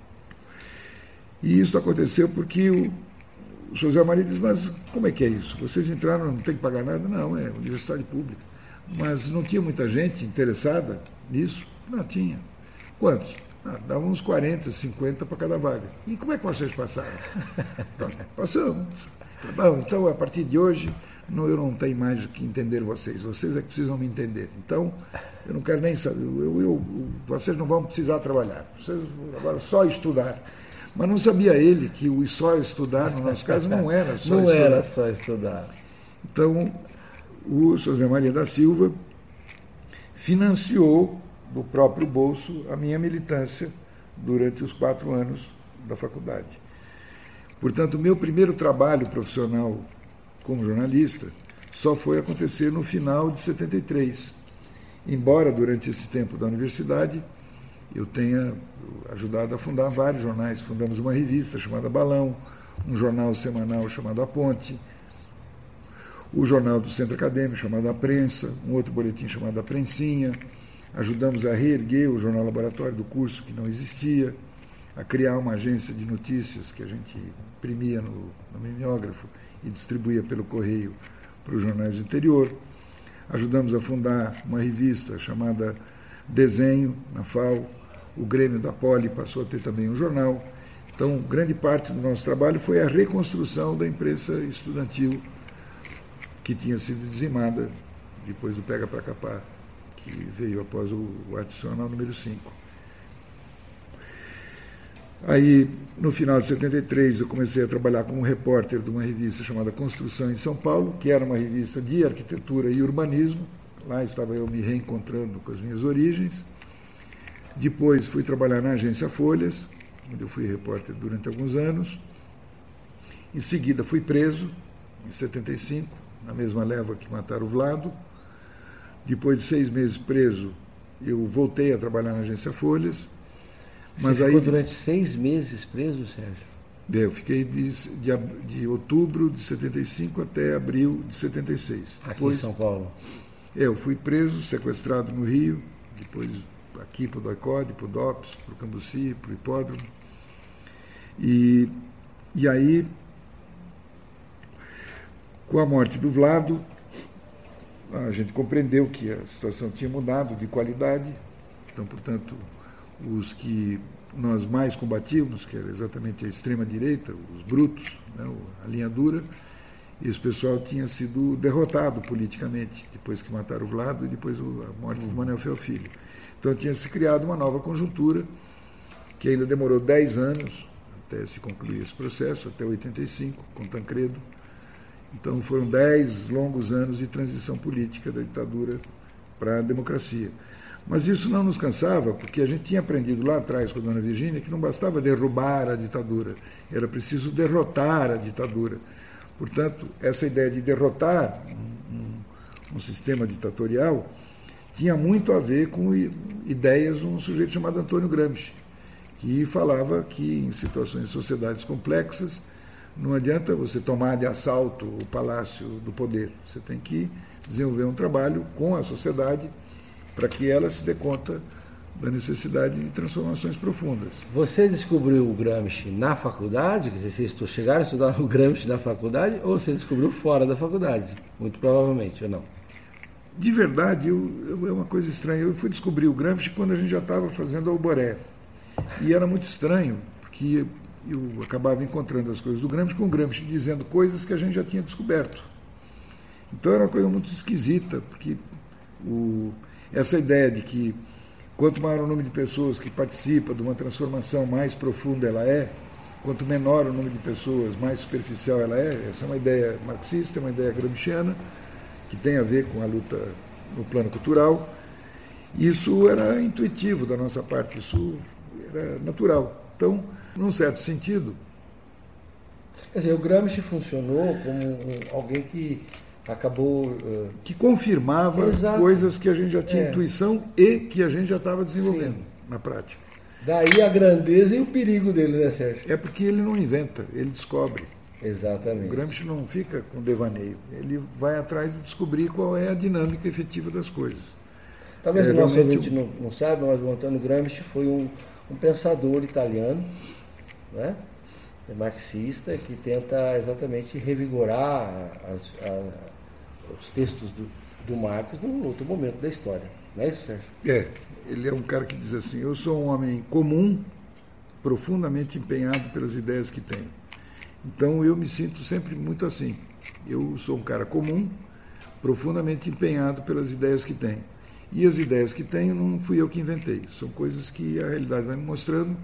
e isso aconteceu porque o José Maria diz, mas como é que é isso? Vocês entraram, não tem que pagar nada? Não, é universidade pública. Mas não tinha muita gente interessada nisso? Não tinha. Quantos? Dava uns 40, 50 para cada vaga. E como é que vocês passaram? Passamos. Bom, então, a partir de hoje, eu não tenho mais o que entender vocês é que precisam me entender. Então, eu não quero nem saber, vocês não vão precisar trabalhar, vocês agora só estudar. Mas não sabia ele que o só estudar, no nosso caso, não era só não estudar. Não era só estudar. Então, o José Maria da Silva financiou do próprio bolso a minha militância durante os 4 anos da faculdade. Portanto, o meu primeiro trabalho profissional como jornalista só foi acontecer no final de 73. embora durante esse tempo da universidade eu tenha ajudado a fundar vários jornais. Fundamos uma revista chamada Balão, um jornal semanal chamado A Ponte, o jornal do Centro Acadêmico chamado A Prensa, um outro boletim chamado A Prensinha. Ajudamos a reerguer o jornal laboratório do curso, que não existia, a criar uma agência de notícias que a gente imprimia no mimeógrafo e distribuía pelo correio para os jornais do interior. Ajudamos a fundar uma revista chamada Desenho, na FAO. O Grêmio da Poli passou a ter também um jornal. Então, grande parte do nosso trabalho foi a reconstrução da imprensa estudantil, que tinha sido dizimada depois do Pega Pra Capar, que veio após o adicional número 5. Aí, no final de 73, eu comecei a trabalhar como repórter de uma revista chamada Construção em São Paulo, que era uma revista de arquitetura e urbanismo. Lá estava eu me reencontrando com as minhas origens. Depois fui trabalhar na agência Folhas, onde eu fui repórter durante alguns anos. Em seguida fui preso, em 75, na mesma leva que mataram o Vlado. Depois de 6 meses preso, eu voltei a trabalhar na agência Folhas. Mas você ficou durante 6 meses preso, Sérgio? Eu fiquei de outubro de 75 até abril de 76. Aqui depois, em São Paulo? Eu fui preso, sequestrado no Rio, depois aqui para o DOI-CODE, para o DOPS, para o Cambuci, para o Hipódromo. E aí, com a morte do Vlado, a gente compreendeu que a situação tinha mudado de qualidade. Então, portanto, os que nós mais combatíamos, que era exatamente a extrema-direita, os brutos, né, a linha dura, esse pessoal tinha sido derrotado politicamente, depois que mataram o Vlado e depois a morte do Manuel Fel Filho. Então tinha se criado uma nova conjuntura, que ainda demorou 10 anos até se concluir esse processo, até 85, com Tancredo. Então foram 10 longos anos de transição política da ditadura para a democracia. Mas isso não nos cansava, porque a gente tinha aprendido lá atrás com a dona Virgínia que não bastava derrubar a ditadura, era preciso derrotar a ditadura. Portanto, essa ideia de derrotar um sistema ditatorial tinha muito a ver com ideias de um sujeito chamado Antônio Gramsci, que falava que em situações de sociedades complexas não adianta você tomar de assalto o palácio do poder, você tem que desenvolver um trabalho com a sociedade para que ela se dê conta da necessidade de transformações profundas. Você descobriu o Gramsci na faculdade? Quer dizer, vocês chegaram a estudar o Gramsci na faculdade ou você descobriu fora da faculdade? Muito provavelmente, ou não? De verdade, é uma coisa estranha. Eu fui descobrir o Gramsci quando a gente já estava fazendo Alboré. E era muito estranho, porque eu acabava encontrando as coisas do Gramsci com o Gramsci dizendo coisas que a gente já tinha descoberto. Então era uma coisa muito esquisita, porque essa ideia de que quanto maior o número de pessoas que participa de uma transformação, mais profunda ela é, quanto menor o número de pessoas, mais superficial ela é. Essa é uma ideia marxista, é uma ideia gramsciana, que tem a ver com a luta no plano cultural. Isso era intuitivo da nossa parte, isso era natural. Então, num certo sentido... Quer dizer, o Gramsci funcionou como alguém que acabou... que confirmava coisas que a gente já tinha intuição e que a gente já estava desenvolvendo na prática. Daí a grandeza e o perigo dele, né, Sérgio? É porque ele não inventa, ele descobre. Exatamente. O Gramsci não fica com devaneio, ele vai atrás de descobrir qual é a dinâmica efetiva das coisas. Talvez o nosso ouvinte não saiba, mas o Antônio Gramsci foi um pensador italiano, né? Marxista, que tenta exatamente revigorar os textos do Marx num outro momento da história. Não é isso, Sérgio? Ele é um cara que diz assim: eu sou um homem comum, profundamente empenhado pelas ideias que tenho. Então eu me sinto sempre muito assim. Eu sou um cara comum, profundamente empenhado pelas ideias que tenho. E as ideias que tenho não fui eu que inventei. São coisas que a realidade vai me mostrando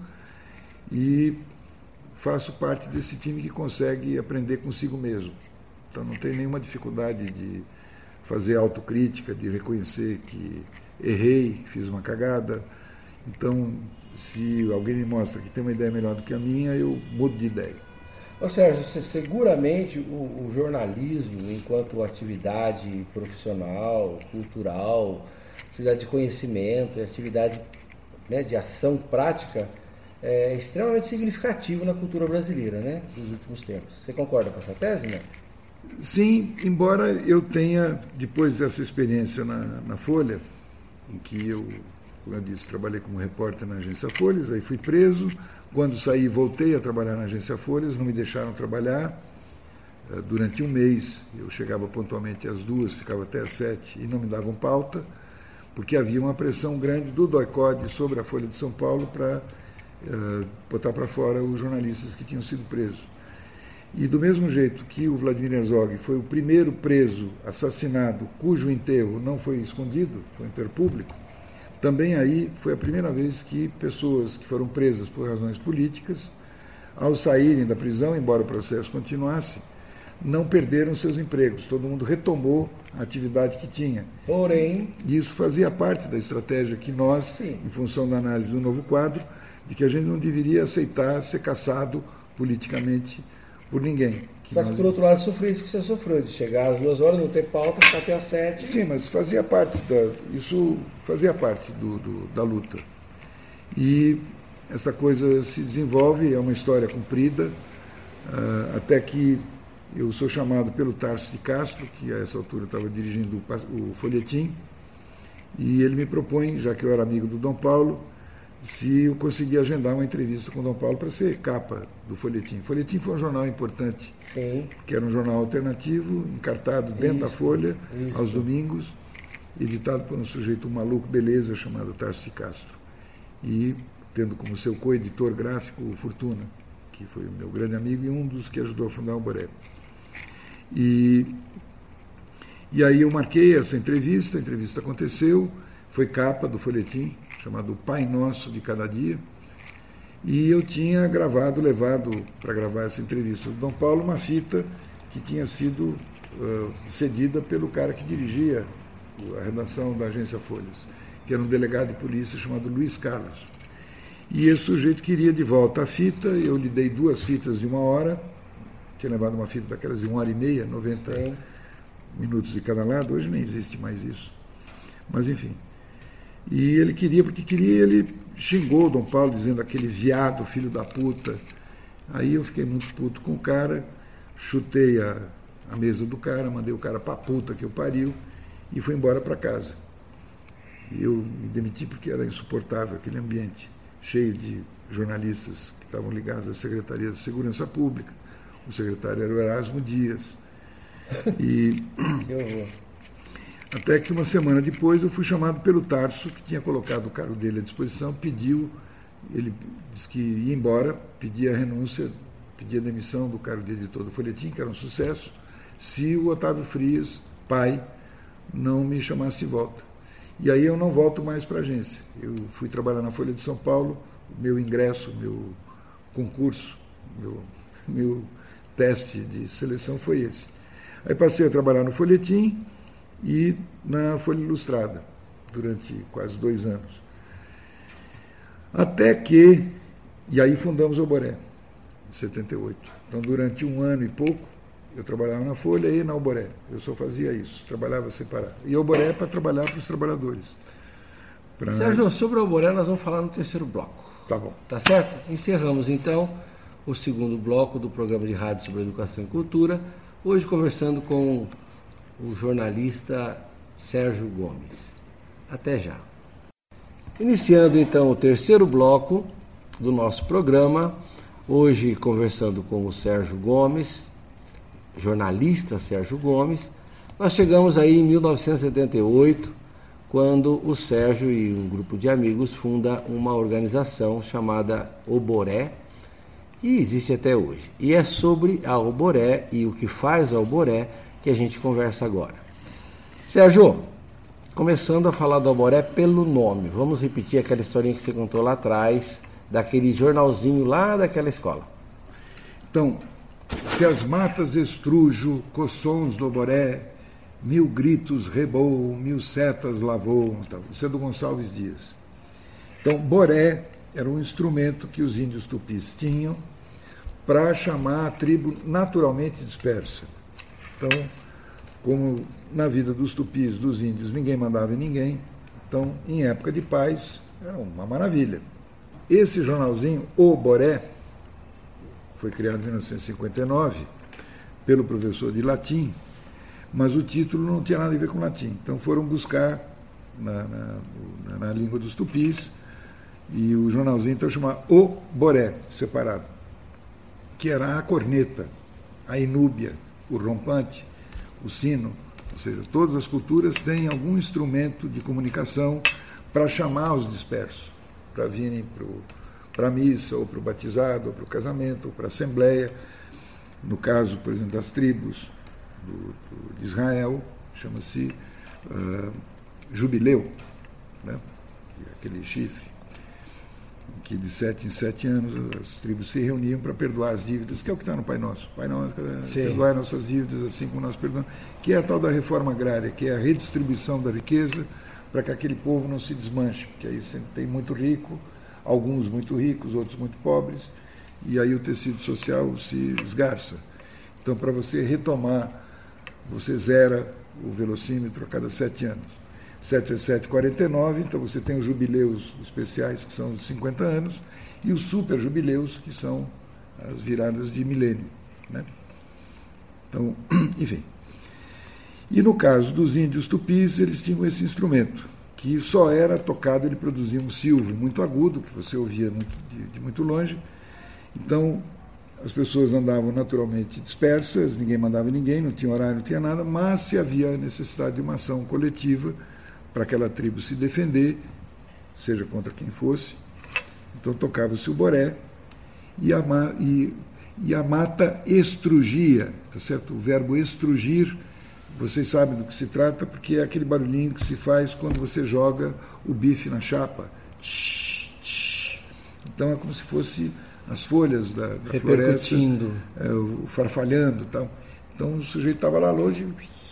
e faço parte desse time que consegue aprender consigo mesmo. Então não tem nenhuma dificuldade de fazer autocrítica, de reconhecer que errei, que fiz uma cagada. Então, se alguém me mostra que tem uma ideia melhor do que a minha, eu mudo de ideia. Ô Sérgio, seguramente o jornalismo, enquanto atividade profissional, cultural, atividade de conhecimento, atividade, né, de ação prática, é extremamente significativo na cultura brasileira, né, dos últimos tempos. Você concorda com essa tese, né? Sim, embora eu tenha, depois dessa experiência na Folha, em que eu, como eu disse, trabalhei como repórter na agência Folhas, aí fui preso. Quando saí, voltei a trabalhar na agência Folhas, não me deixaram trabalhar. Durante um mês, eu chegava pontualmente às 2, ficava até às 7 e não me davam pauta, porque havia uma pressão grande do DOI-CODE sobre a Folha de São Paulo para botar para fora os jornalistas que tinham sido presos. E do mesmo jeito que o Vladimir Herzog foi o primeiro preso assassinado cujo enterro não foi escondido, foi um enterro público, também aí foi a primeira vez que pessoas que foram presas por razões políticas, ao saírem da prisão, embora o processo continuasse, não perderam seus empregos. Todo mundo retomou a atividade que tinha. Porém, isso fazia parte da estratégia que nós, sim, em função da análise do novo quadro, de que a gente não deveria aceitar ser caçado politicamente por ninguém. Só que, por outro lado, sofreu isso que você sofreu, de chegar às 2 horas, não ter pauta, ficar até às 7. Sim, mas fazia parte isso fazia parte da luta. E essa coisa se desenvolve, é uma história comprida, até que eu sou chamado pelo Tarso de Castro, que a essa altura estava dirigindo o folhetim, e ele me propõe, já que eu era amigo do Dom Paulo, se eu conseguia agendar uma entrevista com o Dom Paulo para ser capa do folhetim. O folhetim foi um jornal importante, sim, que era um jornal alternativo, encartado dentro da Folha, aos domingos, editado por um sujeito maluco, beleza, chamado Tarso de Castro. E tendo como seu co-editor gráfico o Fortuna, que foi o meu grande amigo e um dos que ajudou a fundar o Boré. E aí eu marquei essa entrevista, a entrevista aconteceu, foi capa do folhetim, chamado Pai Nosso de Cada Dia, e eu tinha levado para gravar essa entrevista do Dom Paulo uma fita que tinha sido cedida pelo cara que dirigia a redação da agência Folhas, que era um delegado de polícia chamado Luiz Carlos. E esse sujeito queria de volta a fita, eu lhe dei 2 fitas de 1 hora, tinha levado uma fita daquelas de 1h30, 90 sim, minutos de cada lado, hoje nem existe mais isso. Mas enfim. E ele queria, ele xingou o Dom Paulo, dizendo aquele viado, filho da puta. Aí eu fiquei muito puto com o cara, chutei a mesa do cara, mandei o cara pra puta que eu pariu e fui embora para casa. E eu me demiti porque era insuportável aquele ambiente, cheio de jornalistas que estavam ligados à Secretaria de Segurança Pública. O secretário era o Erasmo Dias. E até que uma semana depois eu fui chamado pelo Tarso, que tinha colocado o cargo dele à disposição, ele disse que ia embora, pedia a renúncia, pedia a demissão do cargo de editor do folhetim, que era um sucesso, se o Otávio Frias, pai, não me chamasse de volta. E aí eu não volto mais para a agência. Eu fui trabalhar na Folha de São Paulo, o meu ingresso, meu concurso, meu teste de seleção foi esse. Aí passei a trabalhar no folhetim e na Folha Ilustrada, durante quase 2 anos. Até que, e aí fundamos o Alboré, em 78. Então, durante 1 ano e pouco, eu trabalhava na Folha e na Alboré. Eu só fazia isso, trabalhava separado. E o Alboré é para trabalhar para os trabalhadores. Sérgio, sobre o Alboré nós vamos falar no 3º bloco. Tá bom. Tá certo? Encerramos, então, o 2º bloco do programa de rádio sobre educação e cultura, hoje conversando com o jornalista Sérgio Gomes. Até já. Iniciando então o 3º bloco do nosso programa, hoje conversando com o Sérgio Gomes, jornalista Sérgio Gomes. Nós chegamos aí em 1978, quando o Sérgio e um grupo de amigos funda uma organização chamada Alboré, e existe até hoje. E é sobre a Alboré e o que faz a Alboré que a gente conversa agora. Sérgio, começando a falar do Alboré pelo nome, vamos repetir aquela historinha que você contou lá atrás, daquele jornalzinho lá daquela escola. Então, se as matas estrujo, coçons do Alboré, 1000 gritos reboam, 1000 setas lavou. Então, isso é do Gonçalves Dias. Então, boré era um instrumento que os índios tupis tinham para chamar a tribo naturalmente dispersa. Então, como na vida dos tupis, dos índios, ninguém mandava em ninguém, Então, em época de paz, era uma maravilha. Esse jornalzinho, O Boré, foi criado em 1959 pelo professor de latim, mas o título não tinha nada a ver com latim. Então foram buscar na língua dos tupis, e o jornalzinho então chamava O Boré, separado, que era a corneta, a inúbia, o rompante, o sino, ou seja, todas as culturas têm algum instrumento de comunicação para chamar os dispersos, para virem para a missa, ou para o batizado, ou para o casamento, ou para a assembleia. No caso, por exemplo, das tribos de Israel, chama-se jubileu, né? Aquele chifre, que de 7 em 7 anos as tribos se reuniam para perdoar as dívidas, que é o que está no Pai Nosso. Pai Nosso, perdoar nossas dívidas assim como nós perdoamos, que é a tal da reforma agrária, que é a redistribuição da riqueza para que aquele povo não se desmanche, porque aí sempre tem muito rico, alguns muito ricos, outros muito pobres, e aí o tecido social se esgarça. Então, para você retomar, você zera o velocímetro a cada 7 anos. 7 vezes 7, 49, então você tem os jubileus especiais, que são os 50 anos, e os super jubileus, que são as viradas de milênio, né? Então, enfim. E no caso dos índios tupis, eles tinham esse instrumento, que só era tocado, ele produzia um silvo muito agudo, que você ouvia de muito longe. Então, as pessoas andavam naturalmente dispersas, ninguém mandava ninguém, não tinha horário, não tinha nada, mas se havia necessidade de uma ação coletiva para aquela tribo se defender, seja contra quem fosse, então tocava-se o boré e a mata estrugia, tá certo? O verbo estrugir, vocês sabem do que se trata, porque é aquele barulhinho que se faz quando você joga o bife na chapa. Então é como se fosse as folhas da floresta farfalhando, tal. Então o sujeito estava lá longe,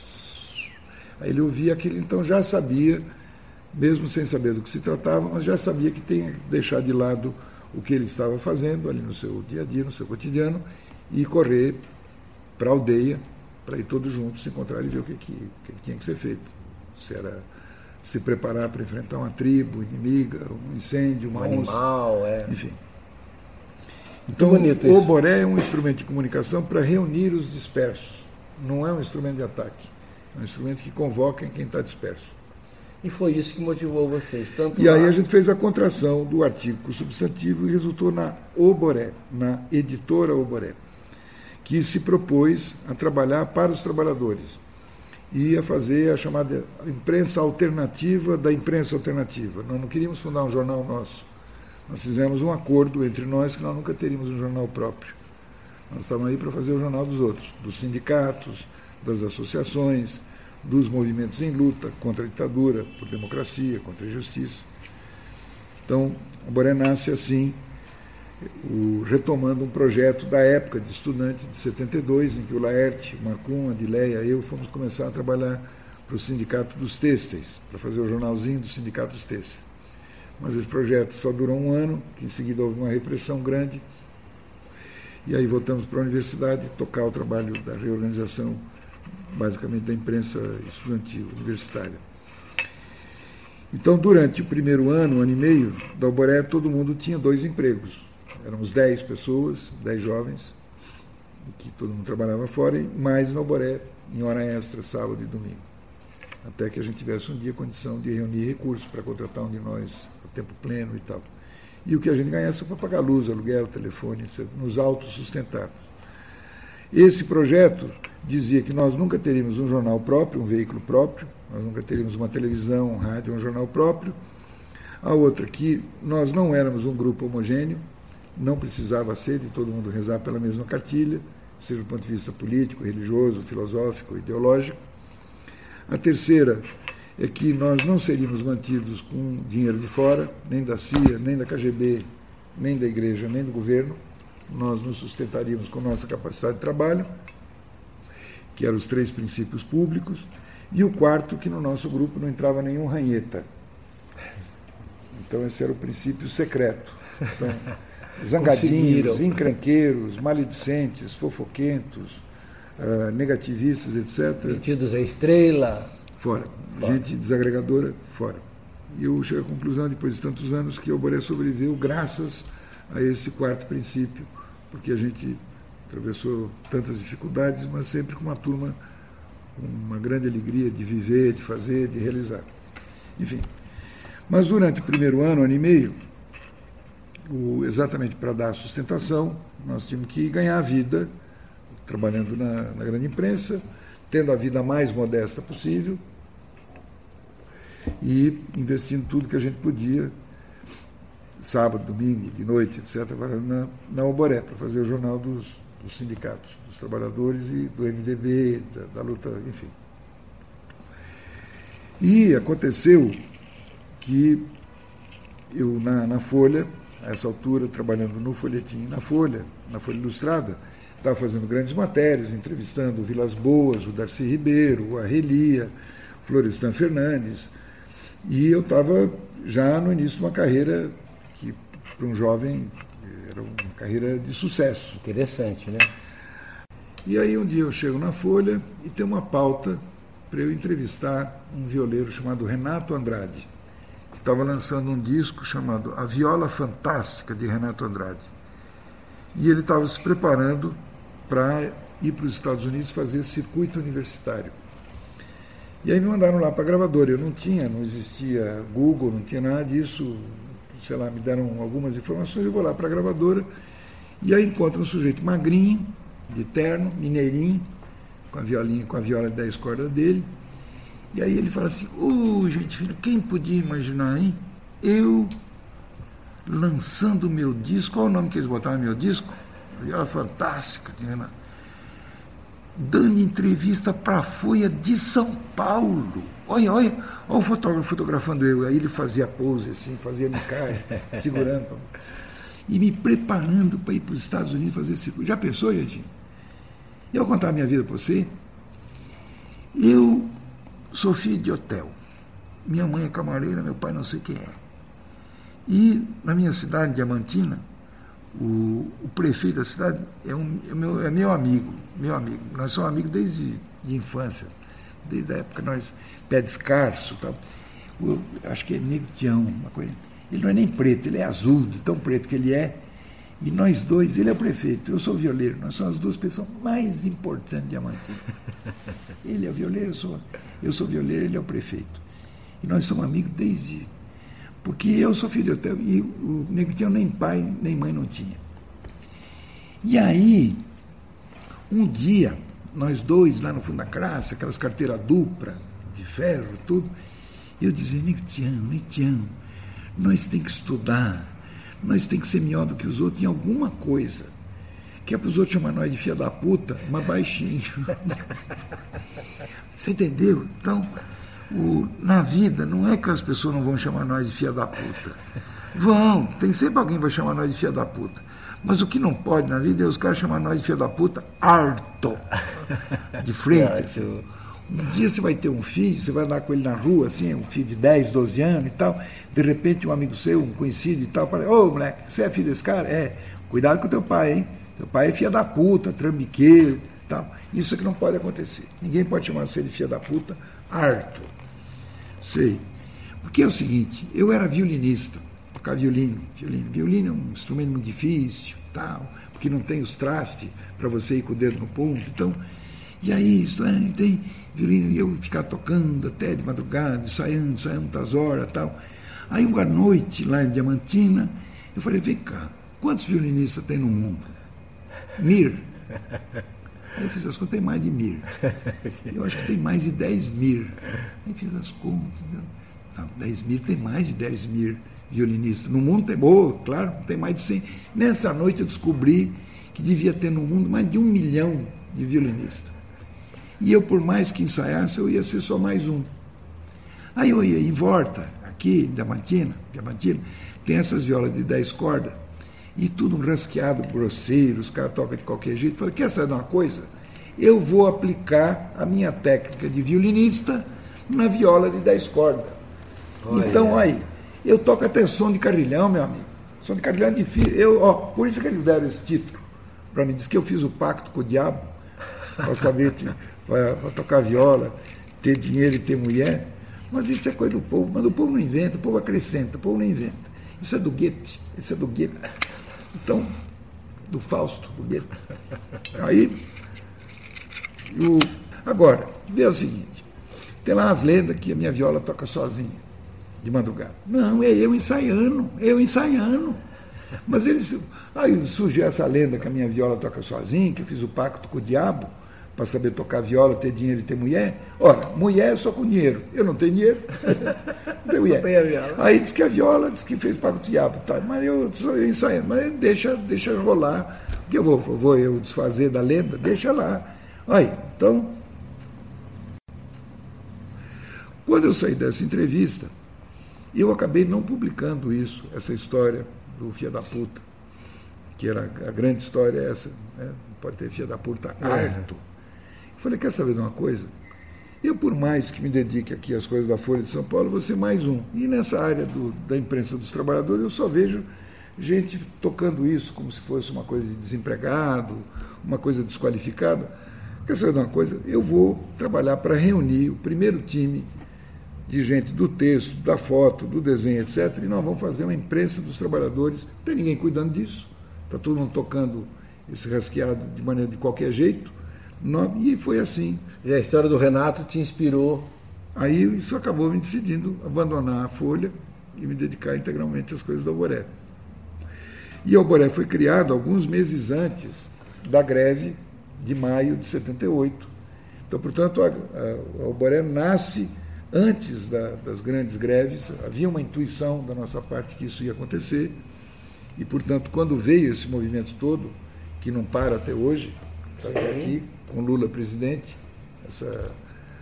aí ele ouvia aquilo, então já sabia, mesmo sem saber do que se tratava, mas já sabia que tem que deixar de lado o que ele estava fazendo ali no seu dia a dia, no seu cotidiano, e correr para a aldeia, para ir todos juntos se encontrar e ver o que tinha que ser feito. Se era se preparar para enfrentar uma tribo inimiga, um incêndio, uma onça, animal, enfim. Então, o boré é um instrumento de comunicação para reunir os dispersos. Não é um instrumento de ataque. É um instrumento que convoca quem está disperso. E foi isso que motivou vocês. E aí a gente fez a contração do artigo com o substantivo e resultou na O Boré, na editora O Boré, que se propôs a trabalhar para os trabalhadores e a fazer a chamada imprensa alternativa da imprensa alternativa. Nós não queríamos fundar um jornal nosso. Nós fizemos um acordo entre nós que nós nunca teríamos um jornal próprio. Nós estávamos aí para fazer o jornal dos outros, dos sindicatos, das associações, dos movimentos em luta contra a ditadura, por democracia, contra a justiça. Então, o Boré nasce assim, retomando um projeto da época de estudante de 72, em que o Laerte, o Marcum, a Dileia e eu fomos começar a trabalhar para o Sindicato dos Têxteis, para fazer o jornalzinho do Sindicato dos Têxteis. Mas esse projeto só durou um ano, que em seguida houve uma repressão grande, e aí voltamos para a universidade tocar o trabalho da reorganização, basicamente da imprensa estudantil, universitária. Então, durante o primeiro ano, um ano e meio, da Alboré, todo mundo tinha 2 empregos. Éramos 10 pessoas, 10 jovens, que todo mundo trabalhava fora, e mais na Alboré, em hora extra, sábado e domingo. Até que a gente tivesse um dia condição de reunir recursos para contratar um de nós a tempo pleno e tal. E o que a gente ganhasse para pagar luz, aluguel, telefone, etc., nos autossustentarmos. Esse projeto dizia que nós nunca teríamos um jornal próprio, um veículo próprio, nós nunca teríamos uma televisão, um rádio, um jornal próprio. A outra, que nós não éramos um grupo homogêneo, não precisava ser de todo mundo rezar pela mesma cartilha, seja do ponto de vista político, religioso, filosófico, ideológico. A terceira é que nós não seríamos mantidos com dinheiro de fora, nem da CIA, nem da KGB, nem da igreja, nem do governo. Nós nos sustentaríamos com nossa capacidade de trabalho, que eram os 3 princípios públicos, e o quarto, que no nosso grupo não entrava nenhum ranheta. Então esse era o princípio secreto. Então, zangadinhos, encrenqueiros, maledicentes, fofoquentos, negativistas, etc. Metidos à estrela. Fora. Gente desagregadora, fora. E eu cheguei à conclusão, depois de tantos anos, que o Oboré sobreviveu graças a esse quarto princípio, porque a gente atravessou tantas dificuldades, mas sempre com uma turma com uma grande alegria de viver, de fazer, de realizar. Enfim. Mas durante o primeiro ano e meio, exatamente para dar sustentação, nós tínhamos que ganhar a vida, trabalhando na grande imprensa, tendo a vida mais modesta possível e investindo tudo que a gente podia, sábado, domingo, de noite, etc., na Oboré, para fazer o jornal dos sindicatos, dos trabalhadores e do MDB, da luta, enfim. E aconteceu que eu, na Folha, a essa altura, trabalhando no folhetim na Folha Ilustrada, estava fazendo grandes matérias, entrevistando o Vilas Boas, o Darcy Ribeiro, o Arrelia, Florestan Fernandes, e eu estava já no início de uma carreira que, para um jovem, era uma carreira de sucesso. Interessante, né? E aí um dia eu chego na Folha e tem uma pauta para eu entrevistar um violeiro chamado Renato Andrade, que estava lançando um disco chamado A Viola Fantástica, de Renato Andrade. E ele estava se preparando para ir para os Estados Unidos fazer circuito universitário. E aí me mandaram lá para a gravadora. Eu não existia Google, não tinha nada disso, sei lá, me deram algumas informações, eu vou lá para a gravadora e aí encontro um sujeito magrinho, de terno, mineirinho, com a viola de 10 cordas dele. E aí ele fala assim: gente, filho, quem podia imaginar, hein? Eu lançando o meu disco, qual é o nome que eles botaram no meu disco? Viola Fantástica, dando entrevista para a Folha de São Paulo. Olha o fotógrafo fotografando eu. Aí ele fazia pose assim, fazia me cair, segurando. E me preparando para ir para os Estados Unidos fazer circuito. Já pensou, gente? Eu vou contar a minha vida para você. Eu sou filho de hotel. Minha mãe é camareira, meu pai não sei quem é. E na minha cidade, Diamantina, o prefeito da cidade é meu amigo. Nós somos amigos desde de infância, desde a época nós, pé descalço, tal. Acho que é Nego Tião, uma coisa. Ele não é nem preto, ele é azul, de tão preto que ele é. E nós dois, ele é o prefeito, eu sou o violeiro, nós somos as duas pessoas mais importantes de Diamantina. Ele é o violeiro, eu sou o violeiro, ele é o prefeito. E nós somos amigos desde... Porque eu sou filho de hotel e o Nego Tião nem pai nem mãe não tinha. E aí, um dia, nós dois lá no fundo da classe, aquelas carteiras dupla, de ferro, tudo, eu dizia: Nego Tião, nós temos que estudar, nós temos que ser melhor do que os outros em alguma coisa. Que é para os outros chamar nós de filha da puta, mas baixinho. Você entendeu? Então, na vida, não é que as pessoas não vão chamar nós de filha da puta. Vão, tem sempre alguém que vai chamar nós de filha da puta. Mas o que não pode na vida é os caras chamar nós de filha da puta alto, de frente. Assim. Um dia você vai ter um filho, você vai andar com ele na rua, assim, um filho de 10, 12 anos e tal, de repente um amigo seu, um conhecido e tal, fala: ô moleque, você é filho desse cara? É, cuidado com o teu pai, hein? Teu pai é filha da puta, trambiqueiro e tal. Isso é que não pode acontecer. Ninguém pode chamar você de filha da puta alto. Sei. Porque é o seguinte, eu era violinista, tocar violino é um instrumento muito difícil, tal, porque não tem os trastes para você ir com o dedo no ponto, então, e aí, tem violino, e eu ficar tocando até de madrugada, ensaiando muitas horas, tal. Aí uma noite, lá em Diamantina, eu falei: vem cá, quantos violinistas tem no mundo? Mir. Aí eu fiz as contas, tem mais de Mir. Eu acho que tem mais de 10 Mir. Aí fiz as contas. Não, 10 Mir, tem mais de 10 Mir violinistas. No mundo tem, claro, tem mais de 100. Nessa noite eu descobri que devia ter no mundo mais de 1 milhão de violinistas. E eu, por mais que ensaiasse, eu ia ser só mais um. Aí eu ia em Volta, aqui em Diamantina, tem essas violas de 10 cordas, e tudo um rasqueado grosseiro, os caras tocam de qualquer jeito. Eu falei: quer saber de uma coisa? Eu vou aplicar a minha técnica de violinista na viola de 10 cordas. Olha. Então, aí, eu toco até som de carrilhão, meu amigo. Som de carrilhão é difícil. Por isso que eles deram esse título para mim. Diz que eu fiz o pacto com o diabo, para saber para tocar viola, ter dinheiro e ter mulher. Mas isso é coisa do povo, mas o povo não inventa, o povo acrescenta, o povo não inventa. Isso é do Goethe, isso é do Goethe. Então, do Fausto, do Goethe. Aí, agora, vê o seguinte, tem lá as lendas que a minha viola toca sozinha, de madrugada. Não, é eu ensaiando. Mas eles. Aí surgiu essa lenda que a minha viola toca sozinha, que eu fiz o pacto com o diabo para saber tocar viola, ter dinheiro e ter mulher. Ora, mulher é só com dinheiro. Eu não tenho dinheiro. Não tenho mulher. Aí diz que a viola, diz que fez pacto com o diabo. Tá? Mas eu sou eu ensaiando. Mas deixa rolar. Porque eu vou eu desfazer da lenda, deixa lá. Aí, então. Quando eu saí dessa entrevista, eu acabei não publicando isso, essa história do filho da puta, que era a grande história essa, né? Pode ter filho da puta harto. Eu falei, quer saber de uma coisa? Eu, por mais que me dedique aqui às coisas da Folha de São Paulo, vou ser mais um. E nessa área da imprensa dos trabalhadores, eu só vejo gente tocando isso como se fosse uma coisa de desempregado, uma coisa desqualificada. Quer saber de uma coisa? Eu vou trabalhar para reunir o primeiro time de gente do texto, da foto, do desenho, etc. E nós vamos fazer uma imprensa dos trabalhadores. Não tem ninguém cuidando disso. Está todo mundo tocando esse rasqueado de qualquer jeito. E foi assim. E a história do Renato te inspirou? Aí isso acabou me decidindo abandonar a Folha e me dedicar integralmente às coisas do Alboré. E o Alboré foi criado alguns meses antes da greve de maio de 78. Então, portanto, o Alboré nasce antes das grandes greves. Havia uma intuição da nossa parte que isso ia acontecer, e, portanto, quando veio esse movimento todo, que não para até hoje, está aqui, com Lula presidente, essa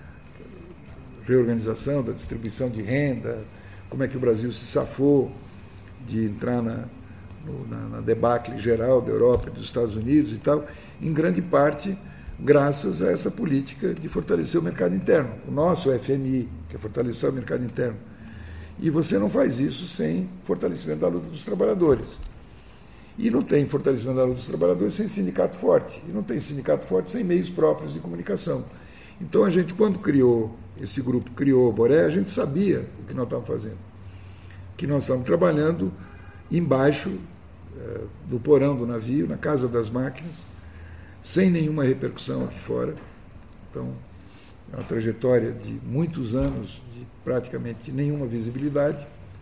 reorganização da distribuição de renda, como é que o Brasil se safou de entrar na debacle geral da Europa e dos Estados Unidos e tal, em grande parte graças a essa política de fortalecer o mercado interno. O nosso FMI, que é fortalecer o mercado interno. E você não faz isso sem fortalecimento da luta dos trabalhadores. E não tem fortalecimento da luta dos trabalhadores sem sindicato forte. E não tem sindicato forte sem meios próprios de comunicação. Então a gente, quando esse grupo criou o Alboré, a gente sabia o que nós estávamos fazendo. Que nós estávamos trabalhando embaixo do porão do navio, na casa das máquinas, sem nenhuma repercussão aqui fora. Então, é uma trajetória de muitos anos, de praticamente nenhuma visibilidade.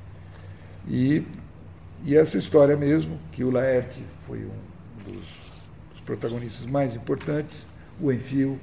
E essa história mesmo, que o Laerte foi um dos protagonistas mais importantes, o Enfio,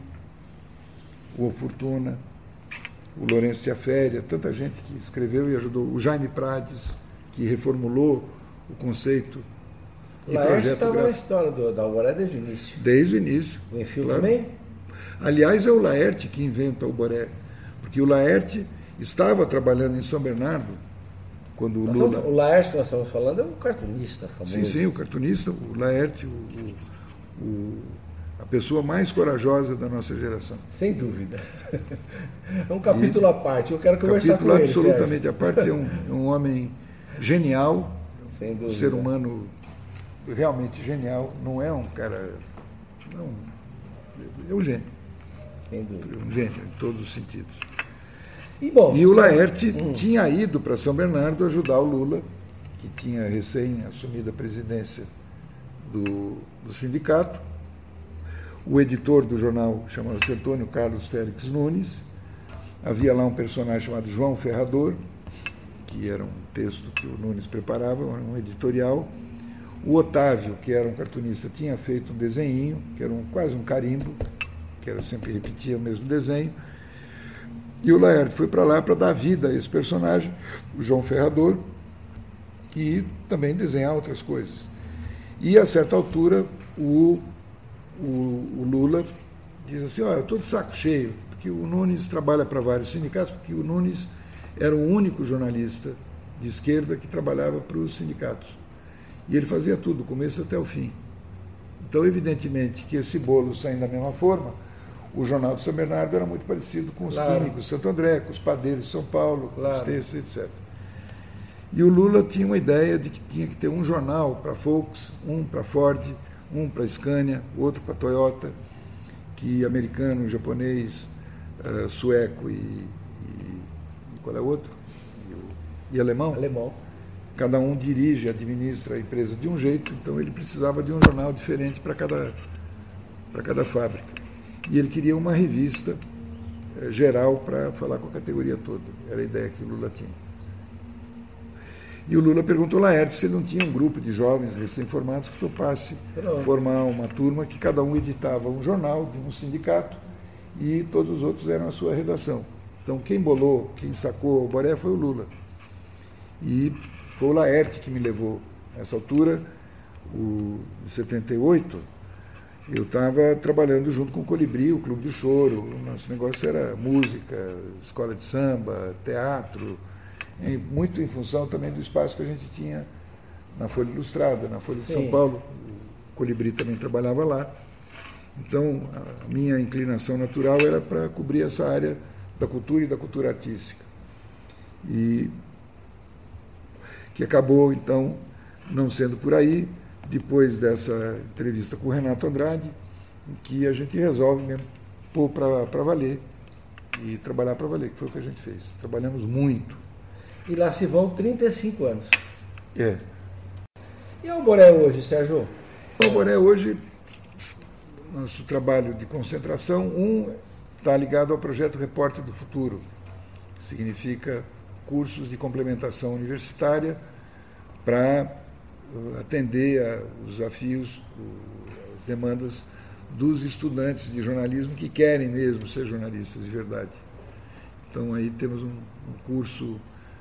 o Fortuna, o Lourenço Ciaféria, tanta gente que escreveu e ajudou, o Jaime Prades, que reformulou o conceito de Laerte estava na história da Alboré desde o início. Desde o início. O Enfio claro. Também? Aliás, é o Laerte que inventa o Alboré, porque o Laerte estava trabalhando em São Bernardo, quando o Lula... O Laerte que nós estamos falando é um cartunista famoso. Sim, o cartunista, o Laerte, a pessoa mais corajosa da nossa geração. Sem dúvida. É um capítulo à parte, eu quero conversar com ele. Capítulo absolutamente à parte, é um homem genial, um ser humano realmente genial, não é um cara... Não, é um gênio. Sem dúvida. Um gênio, em todos os sentidos. E o Laerte tinha ido para São Bernardo ajudar o Lula, que tinha recém assumido a presidência do sindicato. O editor do jornal chamava-se Antônio Carlos Félix Nunes. Havia lá um personagem chamado João Ferrador, que era um texto que o Nunes preparava, um editorial. O Otávio, que era um cartunista, tinha feito um desenhinho, que era quase um carimbo, que era sempre repetia o mesmo desenho. E o Laerte foi para lá para dar vida a esse personagem, o João Ferrador, e também desenhar outras coisas. E, a certa altura, o Lula diz assim, eu estou de saco cheio, porque o Nunes trabalha para vários sindicatos, porque o Nunes era o único jornalista de esquerda que trabalhava para os sindicatos. E ele fazia tudo, do começo até o fim. Então, evidentemente, que esse bolo saindo da mesma forma, o Jornal de São Bernardo era muito parecido com os Químicos de Santo André, com os Padeiros de São Paulo, com os Terços, etc. E o Lula tinha uma ideia de que tinha que ter um jornal para Volks, um para Ford, um para Scania, outro para Toyota, que americano, japonês, sueco e qual é o outro? E Alemão. Alemão. Cada um dirige, administra a empresa de um jeito, então ele precisava de um jornal diferente para cada fábrica. E ele queria uma revista geral para falar com a categoria toda. Era a ideia que o Lula tinha. E o Lula perguntou a Laerte se ele não tinha um grupo de jovens recém-formados que topasse formar uma turma que cada um editava um jornal de um sindicato e todos os outros eram a sua redação. Então quem bolou, quem sacou o Alboré foi o Lula. E foi o Laerte que me levou. Nessa altura, em 78, eu estava trabalhando junto com o Colibri, o Clube do Choro. O nosso negócio era música, escola de samba, teatro, muito em função também do espaço que a gente tinha na Folha Ilustrada, na Folha de São Paulo. O Colibri também trabalhava lá. Então, a minha inclinação natural era para cobrir essa área da cultura e da cultura artística. E que acabou, então, não sendo por aí, depois dessa entrevista com o Renato Andrade, em que a gente resolve mesmo pôr para valer e trabalhar para valer, que foi o que a gente fez. Trabalhamos muito. E lá se vão 35 anos. É. E o Alboré hoje, Sérgio? O Alboré hoje, nosso trabalho de concentração, está ligado ao projeto Repórter do Futuro, que significa cursos de complementação universitária para atender os desafios, as demandas dos estudantes de jornalismo que querem mesmo ser jornalistas de verdade. Então aí temos um curso,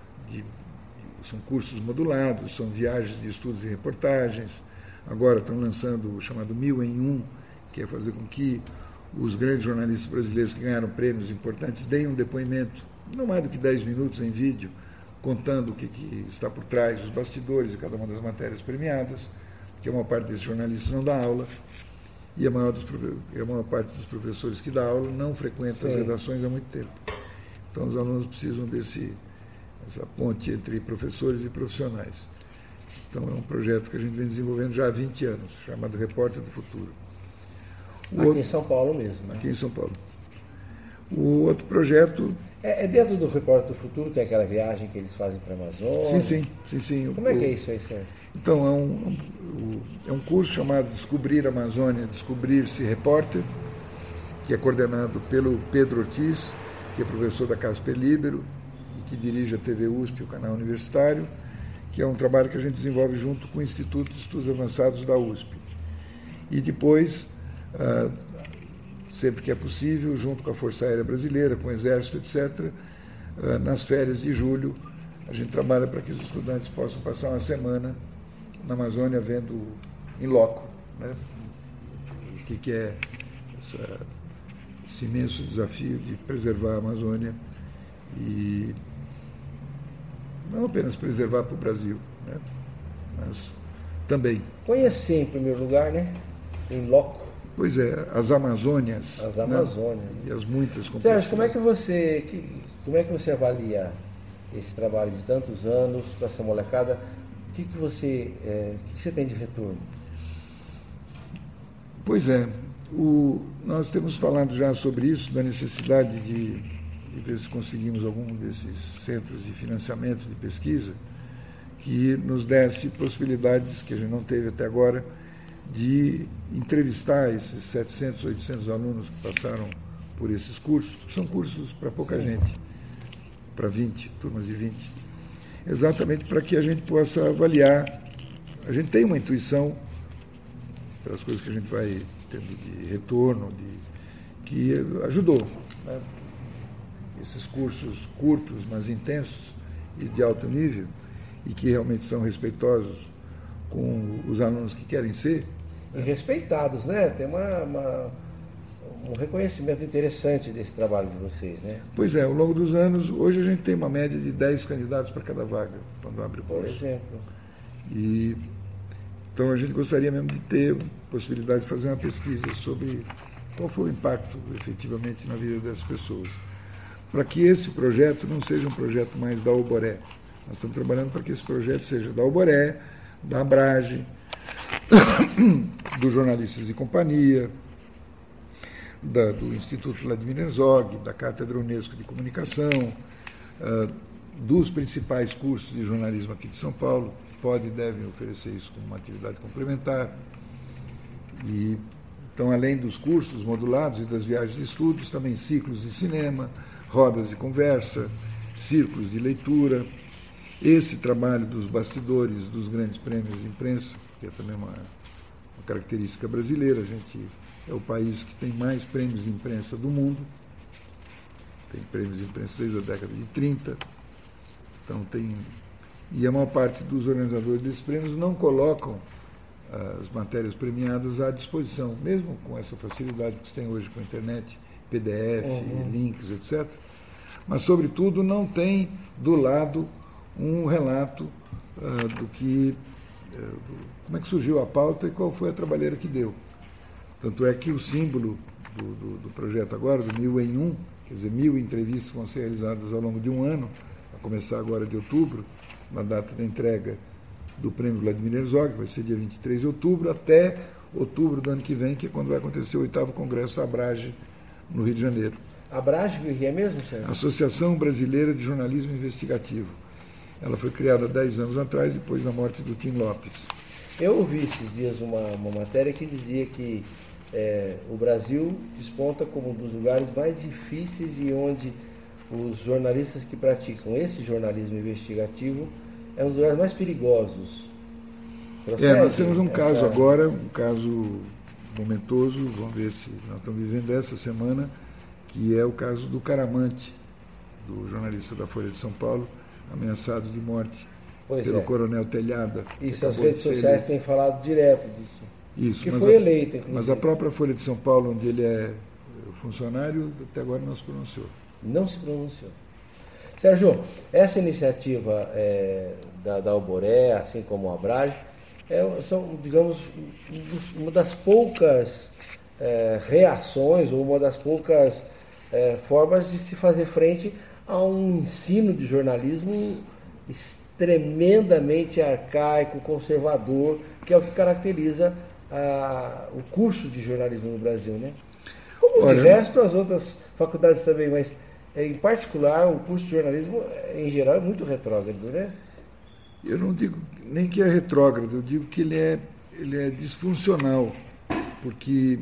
são cursos modulados, são viagens de estudos e reportagens. Agora estão lançando o chamado 1000 em 1, que é fazer com que os grandes jornalistas brasileiros que ganharam prêmios importantes deem um depoimento, não mais do que 10 minutos em vídeo, contando o que está por trás, os bastidores de cada uma das matérias premiadas, que a maior parte desses jornalistas não dá aula, e a maior parte dos professores que dá aula não frequenta as redações há muito tempo. Então os alunos precisam essa ponte entre professores e profissionais. Então é um projeto que a gente vem desenvolvendo já há 20 anos, chamado Repórter do Futuro. Aqui em São Paulo mesmo. Né? Aqui em São Paulo. O outro projeto... É dentro do Repórter do Futuro, tem aquela viagem que eles fazem para a Amazônia? Sim. Como é que é isso aí, Sérgio? Então, é um curso chamado Descobrir a Amazônia, Descobrir-se Repórter, que é coordenado pelo Pedro Ortiz, que é professor da Casper Libero e que dirige a TV USP, o canal universitário, que é um trabalho que a gente desenvolve junto com o Instituto de Estudos Avançados da USP. E depois, sempre que é possível, junto com a Força Aérea Brasileira, com o Exército, etc., nas férias de julho, a gente trabalha para que os estudantes possam passar uma semana na Amazônia vendo em loco, né, o que é esse imenso desafio de preservar a Amazônia e não apenas preservar para o Brasil, né, mas também. Conhecer, em primeiro lugar, né, em loco. Pois é, as Amazônias. As Amazônias. Né? E as muitas complexidades. Sérgio, como é que você avalia esse trabalho de tantos anos com essa molecada? O que você tem de retorno? Pois é, nós temos falado já sobre isso, da necessidade de ver se conseguimos algum desses centros de financiamento de pesquisa que nos desse possibilidades que a gente não teve até agora de entrevistar esses 700, 800 alunos que passaram por esses cursos, que são cursos para pouca gente, para 20, turmas de 20, exatamente para que a gente possa avaliar. A gente tem uma intuição, pelas coisas que a gente vai tendo de retorno, que ajudou. Né? Esses cursos curtos, mas intensos e de alto nível, e que realmente são respeitosos com os alunos que querem ser. E respeitados, né? Tem um reconhecimento interessante desse trabalho de vocês, né? Pois é, ao longo dos anos, hoje a gente tem uma média de 10 candidatos para cada vaga, quando abre o curso. Por exemplo. E, então a gente gostaria mesmo de ter possibilidade de fazer uma pesquisa sobre qual foi o impacto efetivamente na vida das pessoas. Para que esse projeto não seja um projeto mais da Alboré. Nós estamos trabalhando para que esse projeto seja da Alboré, da Abrage, dos Jornalistas de Companhia, do Instituto Vladimir Herzog, da Cátedra Unesco de Comunicação, dos principais cursos de jornalismo aqui de São Paulo, podem e devem oferecer isso como uma atividade complementar. E, então, além dos cursos modulados e das viagens de estudos, também ciclos de cinema, rodas de conversa, círculos de leitura. Esse trabalho dos bastidores dos grandes prêmios de imprensa, que é também uma característica brasileira, a gente é o país que tem mais prêmios de imprensa do mundo, tem prêmios de imprensa desde a década de 30, então e a maior parte dos organizadores desses prêmios não colocam as matérias premiadas à disposição, mesmo com essa facilidade que se tem hoje com a internet, PDF, links, etc. Mas, sobretudo, não tem do lado um relato do que como é que surgiu a pauta e qual foi a trabalheira que deu. Tanto é que o símbolo do projeto agora, do 1000 em 1, quer dizer, 1000 entrevistas vão ser realizadas ao longo de um ano, a começar agora de outubro, na data da entrega do prêmio Vladimir Herzog, que vai ser dia 23 de outubro, até outubro do ano que vem, que é quando vai acontecer o 8º Congresso da Abrage, no Rio de Janeiro. Abrage, o que é mesmo, senhor? Associação Brasileira de Jornalismo Investigativo. Ela foi criada há 10 anos atrás, depois da morte do Tim Lopes. Eu ouvi esses dias uma matéria que dizia que o Brasil desponta como um dos lugares mais difíceis e onde os jornalistas que praticam esse jornalismo investigativo é um dos lugares mais perigosos. Nós temos um caso agora, um caso momentoso, vamos ver se nós estamos vivendo essa semana, que é o caso do Caramante, do jornalista da Folha de São Paulo, ameaçado de morte pelo coronel Telhada. Isso, as redes sociais têm falado direto disso. Isso, que foi eleito, inclusive. Mas a própria Folha de São Paulo, onde ele é funcionário, até agora não se pronunciou. Não se pronunciou. Sérgio, essa iniciativa da Alboré, assim como a Abrage, são, digamos, uma das poucas reações, ou uma das poucas formas de se fazer frente a um ensino de jornalismo tremendamente arcaico, conservador, que é o que caracteriza o curso de jornalismo no Brasil, né? Como de resto, as outras faculdades também, mas em particular o curso de jornalismo, em geral, é muito retrógrado, né? Eu não digo nem que é retrógrado, eu digo que ele é disfuncional, porque...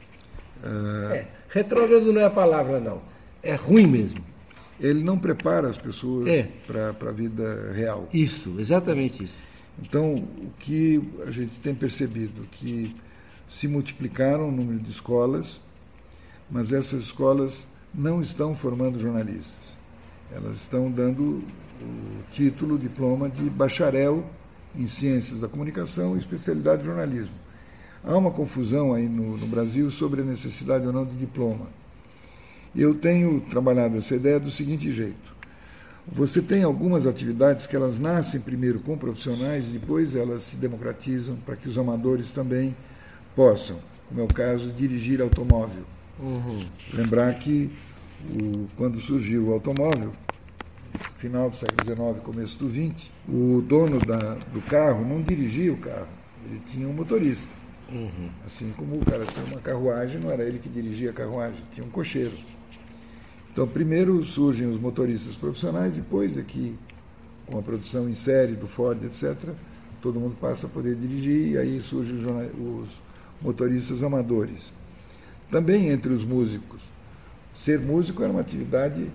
retrógrado não é a palavra, não. É ruim mesmo. Ele não prepara as pessoas para a vida real. Isso, exatamente isso. Então, o que a gente tem percebido que se multiplicaram o número de escolas, mas essas escolas não estão formando jornalistas. Elas estão dando o título, o diploma de bacharel em ciências da comunicação e especialidade de jornalismo. Há uma confusão aí no Brasil sobre a necessidade ou não de diploma. Eu tenho trabalhado essa ideia do seguinte jeito. Você tem algumas atividades que elas nascem primeiro com profissionais e depois elas se democratizam para que os amadores também possam, como é o caso de dirigir automóvel. Lembrar que quando surgiu o automóvel, final do século XIX, começo do XX, o dono do carro não dirigia o carro, ele tinha um motorista. Assim como o cara tinha uma carruagem, não era ele que dirigia a carruagem, tinha um cocheiro. Então, primeiro surgem os motoristas profissionais, depois aqui, com a produção em série do Ford, etc., todo mundo passa a poder dirigir, e aí surgem os motoristas amadores. Também entre os músicos. Ser músico era uma atividade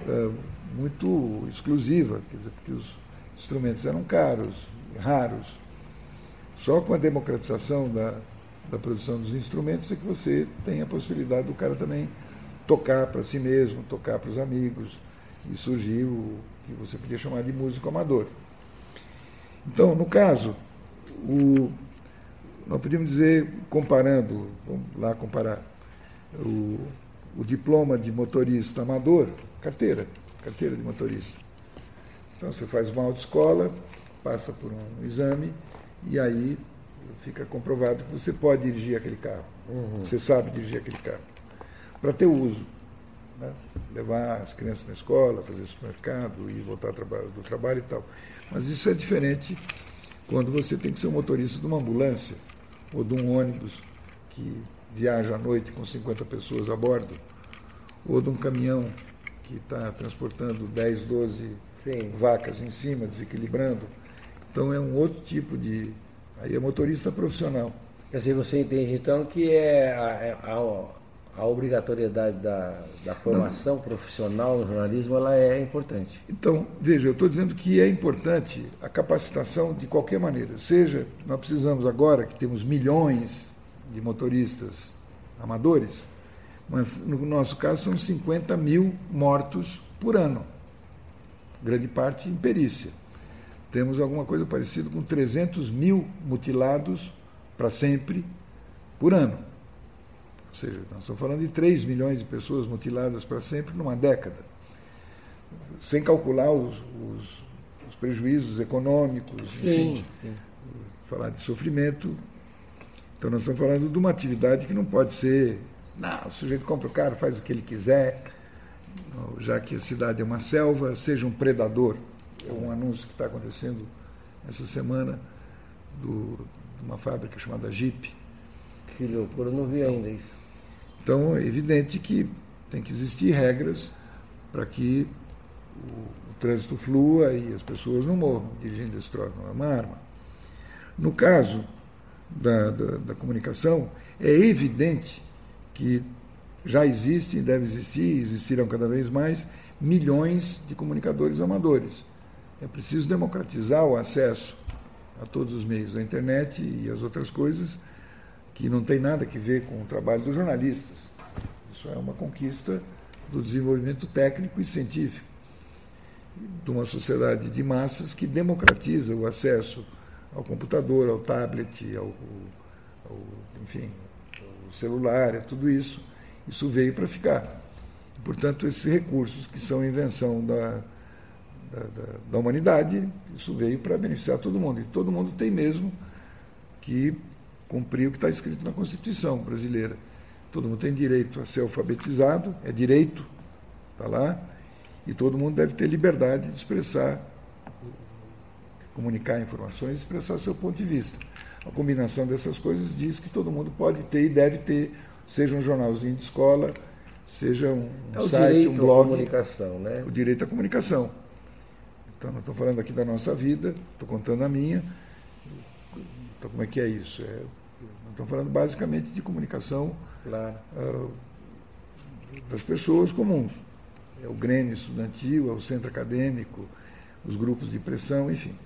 muito exclusiva, quer dizer, porque os instrumentos eram caros, raros. Só com a democratização da produção dos instrumentos é que você tem a possibilidade do cara também tocar para si mesmo, tocar para os amigos, e surgiu o que você podia chamar de músico amador. Então, no caso, nós podíamos dizer, comparando, vamos lá comparar, o diploma de motorista amador, carteira de motorista. Então, você faz uma autoescola, passa por um exame, e aí fica comprovado que você pode dirigir aquele carro, você sabe dirigir aquele carro, para ter uso, né? Levar as crianças na escola, fazer supermercado, ir voltar do trabalho e tal. Mas isso é diferente quando você tem que ser um motorista de uma ambulância ou de um ônibus que viaja à noite com 50 pessoas a bordo, ou de um caminhão que está transportando 10, 12 Sim. vacas em cima, desequilibrando. Então é um outro tipo de... Aí é motorista profissional. Quer dizer, você entende então que a obrigatoriedade da formação profissional no jornalismo ela é importante. Então, veja, eu estou dizendo que é importante a capacitação de qualquer maneira. Seja, nós precisamos agora, que temos milhões de motoristas amadores, mas no nosso caso são 50 mil mortos por ano, grande parte em perícia. Temos alguma coisa parecida com 300 mil mutilados para sempre por ano. Ou seja, nós estamos falando de 3 milhões de pessoas mutiladas para sempre numa década. Sem calcular os prejuízos econômicos, enfim, sim. Falar de sofrimento. Então nós estamos falando de uma atividade que não pode ser, não, o sujeito compra o carro, faz o que ele quiser, já que a cidade é uma selva, seja um predador. É um anúncio que está acontecendo essa semana de uma fábrica chamada Jeep. Que loucura, eu não vi ainda isso. Então é evidente que tem que existir regras para que o trânsito flua e as pessoas não morram dirigindo esse troço, não é uma arma. No caso da comunicação, é evidente que já existem, deve existir, existirão cada vez mais, milhões de comunicadores amadores. É preciso democratizar o acesso a todos os meios da internet e as outras coisas que não tem nada a ver com o trabalho dos jornalistas. Isso é uma conquista do desenvolvimento técnico e científico de uma sociedade de massas que democratiza o acesso ao computador, ao tablet, enfim, ao celular, tudo isso. Isso veio para ficar. Portanto, esses recursos que são invenção da humanidade, isso veio para beneficiar todo mundo. E todo mundo tem mesmo que cumprir o que está escrito na Constituição brasileira. Todo mundo tem direito a ser alfabetizado, é direito, está lá, e todo mundo deve ter liberdade de expressar, comunicar informações, expressar seu ponto de vista. A combinação dessas coisas diz que todo mundo pode ter e deve ter, seja um jornalzinho de escola, seja um site, um blog. O direito à comunicação, né? O direito à comunicação. Então, nós estamos falando aqui da nossa vida, estou contando a minha. Então, como é que é isso? Nós estamos falando basicamente de comunicação, claro, das pessoas comuns. É o Grêmio estudantil, é o centro acadêmico, os grupos de pressão, enfim.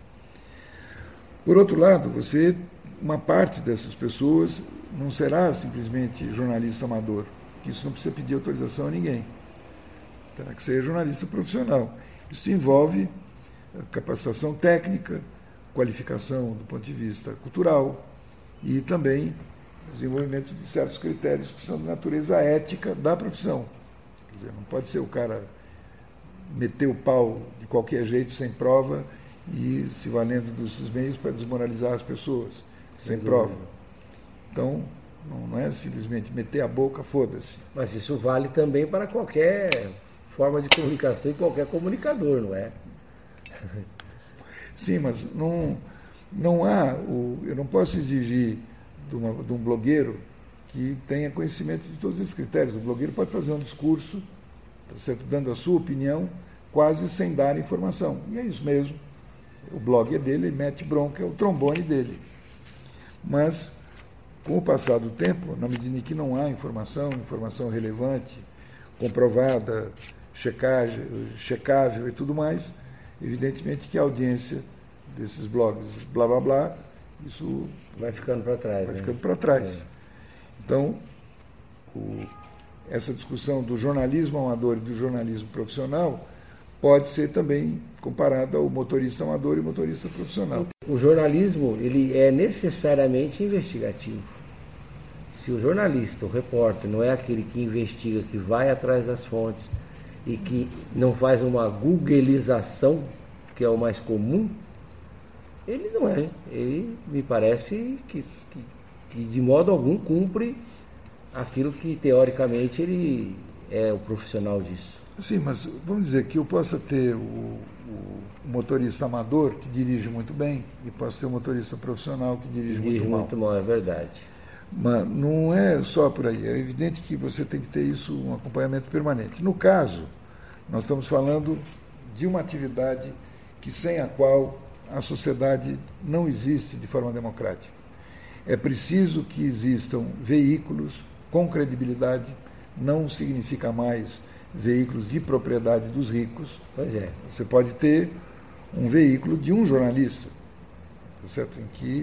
Por outro lado, uma parte dessas pessoas não será simplesmente jornalista amador, que isso não precisa pedir autorização a ninguém. Terá que ser jornalista profissional. Isso envolve capacitação técnica, qualificação do ponto de vista cultural e também desenvolvimento de certos critérios que são de natureza ética da profissão. Quer dizer, não pode ser o cara meter o pau de qualquer jeito, sem prova, e se valendo desses meios para desmoralizar as pessoas, sem prova. Então, não é simplesmente meter a boca, foda-se. Mas isso vale também para qualquer forma de comunicação e qualquer comunicador, não é? Sim, mas não há... eu não posso exigir de um blogueiro que tenha conhecimento de todos esses critérios. O blogueiro pode fazer um discurso, tá certo, dando a sua opinião, quase sem dar informação. E é isso mesmo. O blog é dele, ele mete bronca, é o trombone dele. Mas, com o passar do tempo, na medida em que não há informação relevante, comprovada, checável e tudo mais, evidentemente que a audiência desses blogs, blá, blá, blá, isso vai ficando para trás. Vai ficando para trás. É. Então, essa discussão do jornalismo amador e do jornalismo profissional pode ser também comparada ao motorista amador e motorista profissional. O jornalismo, ele é necessariamente investigativo. Se o jornalista, o repórter, não é aquele que investiga, que vai atrás das fontes e que não faz uma googleização, que é o mais comum, ele não é. Ele me parece que de modo algum cumpre aquilo que teoricamente ele é o profissional disso. Sim, mas vamos dizer que eu possa ter o motorista amador que dirige muito bem e posso ter o motorista profissional que dirige muito mal. É verdade. Mas não é só por aí. É evidente que você tem que ter isso, um acompanhamento permanente. No caso Nós estamos falando de uma atividade que sem a qual a sociedade não existe de forma democrática. É preciso que existam veículos com credibilidade, não significa mais veículos de propriedade dos ricos. Pois é. Você pode ter um veículo de um jornalista, certo? Em que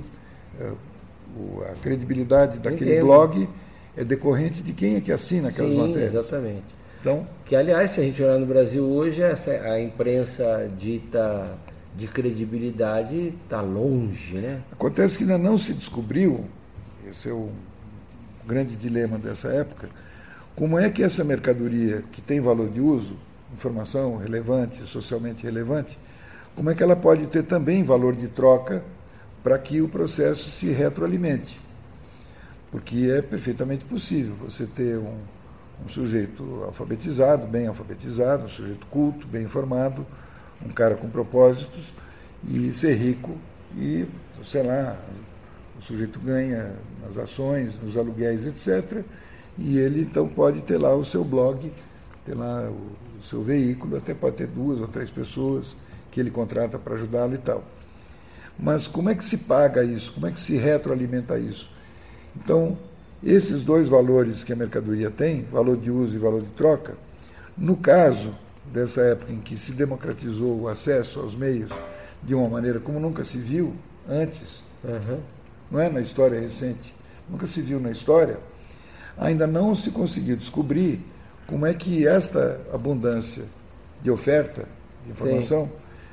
a credibilidade daquele blog é decorrente de quem é que assina aquelas matérias. Exatamente. Então, que, aliás, se a gente olhar no Brasil hoje, a imprensa dita de credibilidade está longe, né? Acontece que ainda não se descobriu, esse é o grande dilema dessa época, como é que essa mercadoria que tem valor de uso, informação relevante, socialmente relevante, como é que ela pode ter também valor de troca para que o processo se retroalimente. Porque é perfeitamente possível você ter um sujeito alfabetizado, bem alfabetizado, um sujeito culto, bem informado, um cara com propósitos, e ser rico e, sei lá, o sujeito ganha nas ações, nos aluguéis, etc., e ele então pode ter lá o seu blog, ter lá o seu veículo, até pode ter 2 ou 3 pessoas que ele contrata para ajudá-lo e tal. Mas como é que se paga isso? Como é que se retroalimenta isso? Então, esses 2 valores que a mercadoria tem, valor de uso e valor de troca, no caso dessa época em que se democratizou o acesso aos meios de uma maneira como nunca se viu antes, não é na história recente, nunca se viu na história, ainda não se conseguiu descobrir como é que esta abundância de oferta, de informação,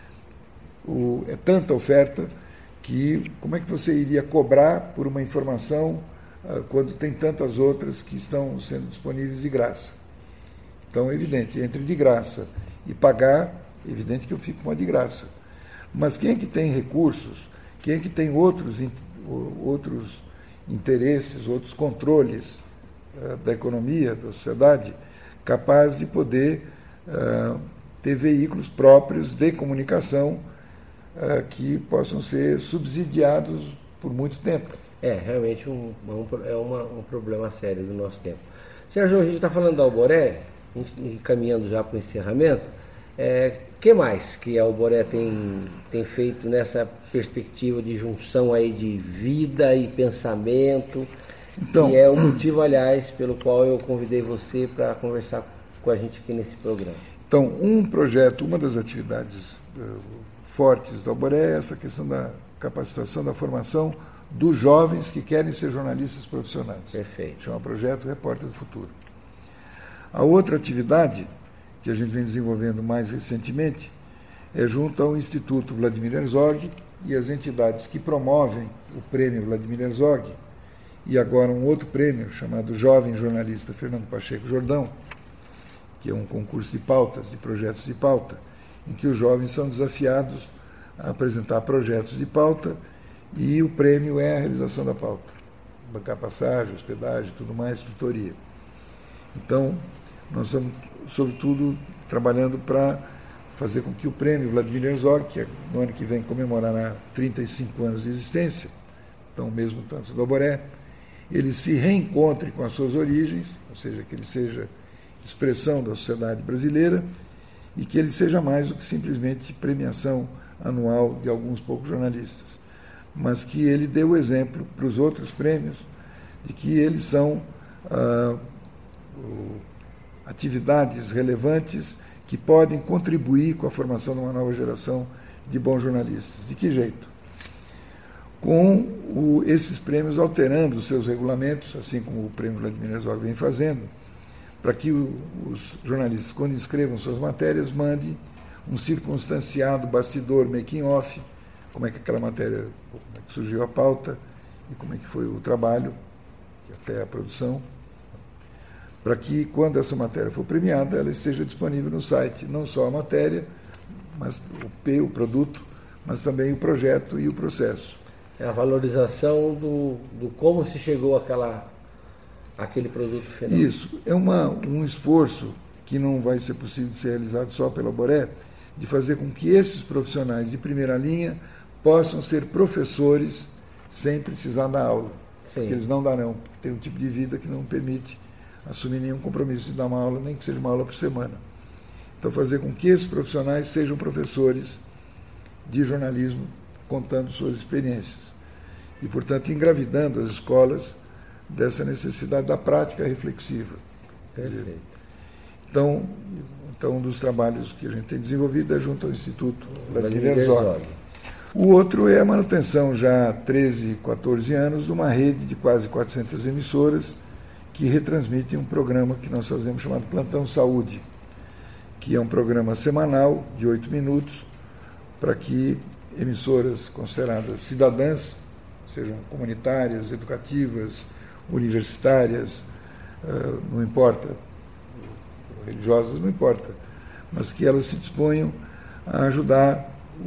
é tanta oferta que como é que você iria cobrar por uma informação quando tem tantas outras que estão sendo disponíveis de graça. Então, é evidente, entre de graça e pagar, é evidente que eu fico com a de graça. Mas quem é que tem recursos, quem é que tem outros interesses, outros controles da economia, da sociedade, capaz de poder ter veículos próprios de comunicação que possam ser subsidiados por muito tempo. É realmente um problema sério do nosso tempo. Sérgio, a gente está falando da Alboré, caminhando já para o encerramento. Que mais que a Alboré tem feito nessa perspectiva de junção aí de vida e pensamento, então, que é o motivo, aliás, pelo qual eu convidei você para conversar com a gente aqui nesse programa? Então, um projeto, uma das atividades fortes da Alboré é essa questão da capacitação, da formação dos jovens que querem ser jornalistas profissionais. Perfeito. Chama Projeto Repórter do Futuro. A outra atividade que a gente vem desenvolvendo mais recentemente é junto ao Instituto Vladimir Herzog e as entidades que promovem o prêmio Vladimir Herzog e agora um outro prêmio chamado Jovem Jornalista Fernando Pacheco Jordão, que é um concurso de pautas, de projetos de pauta, em que os jovens são desafiados a apresentar projetos de pauta e o prêmio é a realização da pauta. Bancar passagem, hospedagem, tudo mais, tutoria. Então, nós estamos, sobretudo, trabalhando para fazer com que o prêmio Vladimir Herzog, que no ano que vem comemorará 35 anos de existência, então mesmo tanto do Alboré, ele se reencontre com as suas origens, ou seja, que ele seja expressão da sociedade brasileira e que ele seja mais do que simplesmente premiação anual de alguns poucos jornalistas, mas que ele dê o exemplo para os outros prêmios de que eles são atividades relevantes que podem contribuir com a formação de uma nova geração de bons jornalistas. De que jeito? Com esses prêmios alterando os seus regulamentos, assim como o prêmio Vladimir Herzog vem fazendo, para que os jornalistas, quando escrevam suas matérias, mandem um circunstanciado bastidor, making off, como é que aquela matéria, como é que surgiu a pauta e como é que foi o trabalho, até a produção, para que, quando essa matéria for premiada, ela esteja disponível no site, não só a matéria, mas o produto, mas também o projeto e o processo. É a valorização do como se chegou àquele produto final. Isso. É um esforço que não vai ser possível de ser realizado só pela Alboré, de fazer com que esses profissionais de primeira linha possam ser professores sem precisar dar aula. Sim. Porque eles não darão. Tem um tipo de vida que não permite assumir nenhum compromisso de dar uma aula, nem que seja uma aula por semana. Então, fazer com que esses profissionais sejam professores de jornalismo, contando suas experiências. E, portanto, engravidando as escolas dessa necessidade da prática reflexiva. Perfeito. Então, um dos trabalhos que a gente tem desenvolvido é junto ao Instituto Vladimir Herzog. O outro é a manutenção, já há 13, 14 anos, de uma rede de quase 400 emissoras que retransmitem um programa que nós fazemos chamado Plantão Saúde, que é um programa semanal de 8 minutos para que emissoras consideradas cidadãs, sejam comunitárias, educativas, universitárias, não importa, religiosas, não importa, mas que elas se disponham a ajudar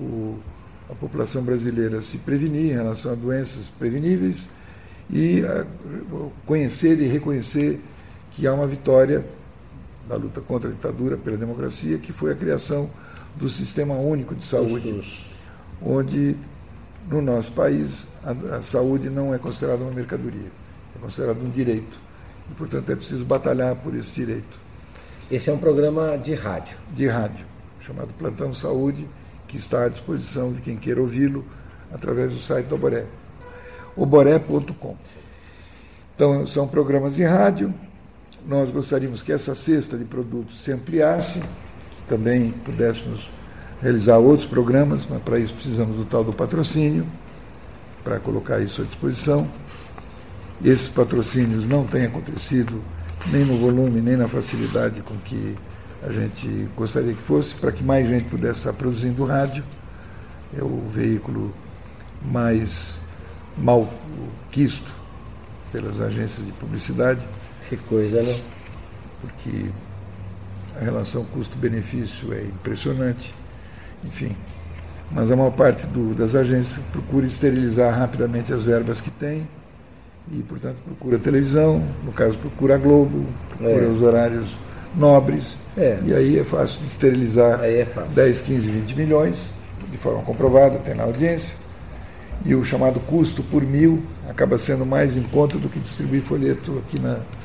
a população brasileira a se prevenir em relação a doenças preveníveis e a conhecer e reconhecer que há uma vitória da luta contra a ditadura pela democracia, que foi a criação do Sistema Único de Saúde, onde, no nosso país, a saúde não é considerada uma mercadoria, é considerada um direito. E, portanto, é preciso batalhar por esse direito. Esse é um programa de rádio. De rádio, chamado Plantão Saúde, que está à disposição de quem queira ouvi-lo através do site do Oboré, oboré.com. Então, são programas de rádio. Nós gostaríamos que essa cesta de produtos se ampliasse, que também pudéssemos realizar outros programas, mas para isso precisamos do tal do patrocínio, para colocar isso à disposição. Esses patrocínios não têm acontecido nem no volume, nem na facilidade com que a gente gostaria que fosse, para que mais gente pudesse estar produzindo rádio. É o veículo mais mal quisto pelas agências de publicidade. Que coisa, né? Porque a relação custo-benefício é impressionante, enfim. Mas a maior parte das agências procura esterilizar rapidamente as verbas que tem e, portanto, procura a televisão, no caso procura a Globo, procura os horários nobres, e aí é fácil de esterilizar 10, 15, 20 milhões, de forma comprovada, tem na audiência, e o chamado custo por mil acaba sendo mais em conta do que distribuir folheto aqui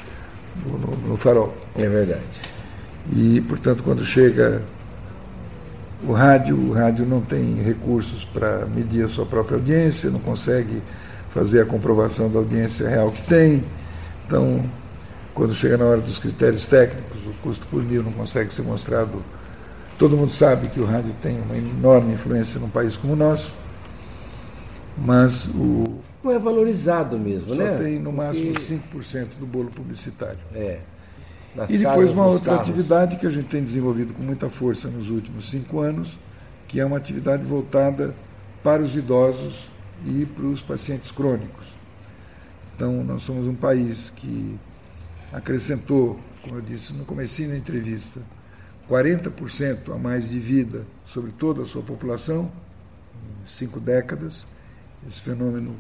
no Farol. É verdade. E, portanto, quando chega o rádio não tem recursos para medir a sua própria audiência, não consegue fazer a comprovação da audiência real que tem. Então, quando chega na hora dos critérios técnicos, o custo por mil não consegue ser mostrado. Todo mundo sabe que o rádio tem uma enorme influência num país como o nosso, mas não é valorizado mesmo, só né? Tem no máximo 5% do bolo publicitário. Nas e depois uma outra carros. atividade que a gente tem desenvolvido com muita força nos últimos 5 anos, que é uma atividade voltada para os idosos e para os pacientes crônicos. Então, nós somos um país que acrescentou, como eu disse no comecinho da entrevista, 40% a mais de vida sobre toda a sua população, em 5 décadas. Esse fenômeno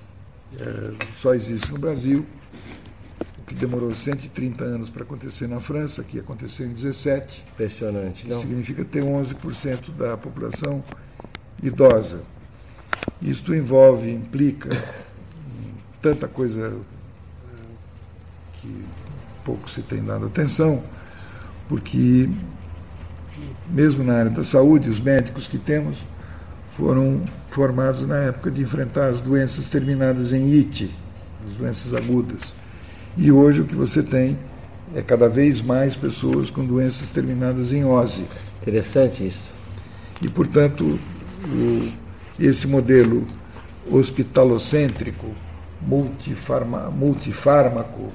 só existe no Brasil, o que demorou 130 anos para acontecer na França, que aconteceu em 17. Impressionante, não? Significa ter 11% da população idosa. Isto implica tanta coisa que pouco se tem dado atenção, porque mesmo na área da saúde, os médicos que temos foram formados na época de enfrentar as doenças terminadas em IT, as doenças agudas. E hoje o que você tem é cada vez mais pessoas com doenças terminadas em OSE. Interessante isso. E, portanto, esse modelo hospitalocêntrico, multifármaco,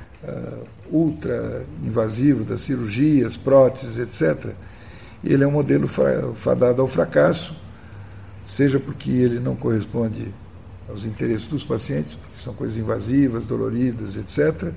ultra-invasivo das cirurgias, próteses, etc., ele é um modelo fadado ao fracasso, seja porque ele não corresponde aos interesses dos pacientes, porque são coisas invasivas, doloridas, etc.,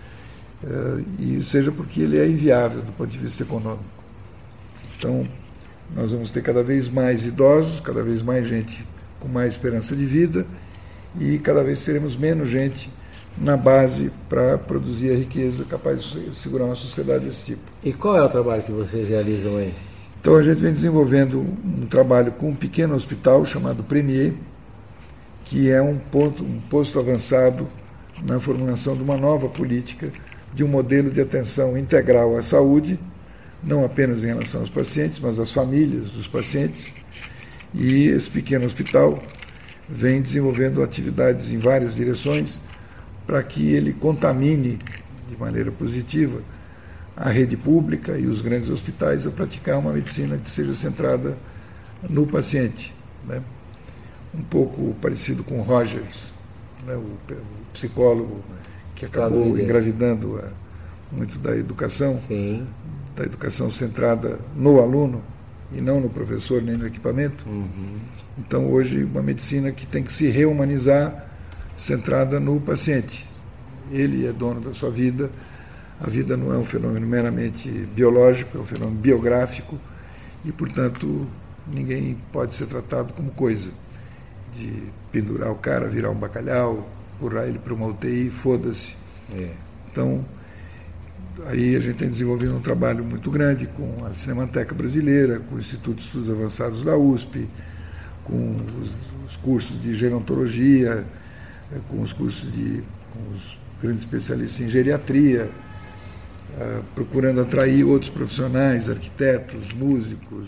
e seja porque ele é inviável do ponto de vista econômico. Então, nós vamos ter cada vez mais idosos, cada vez mais gente com mais esperança de vida, e cada vez teremos menos gente na base para produzir a riqueza capaz de segurar uma sociedade desse tipo. E qual é o trabalho que vocês realizam aí? Então, a gente vem desenvolvendo um trabalho com um pequeno hospital chamado Premier, que é um posto avançado na formulação de uma nova política, de um modelo de atenção integral à saúde, não apenas em relação aos pacientes, mas às famílias dos pacientes. E esse pequeno hospital vem desenvolvendo atividades em várias direções para que ele contamine de maneira positiva a rede pública e os grandes hospitais a praticar uma medicina que seja centrada no paciente, né? Um pouco parecido com Rogers, né? O psicólogo que acabou engravidando muito da educação, Sim. Da educação centrada no aluno e não no professor nem no equipamento. Uhum. Então, hoje, uma medicina que tem que se rehumanizar, centrada no paciente. Ele é dono da sua vida. A vida não é um fenômeno meramente biológico, é um fenômeno biográfico e, portanto, ninguém pode ser tratado como coisa. De pendurar o cara, virar um bacalhau, empurrar ele para uma UTI, foda-se. Então, aí a gente tem desenvolvido um trabalho muito grande com a Cinemateca Brasileira, com o Instituto de Estudos Avançados da USP, com os cursos de gerontologia, com os cursos com os grandes especialistas em geriatria, procurando atrair outros profissionais, arquitetos, músicos,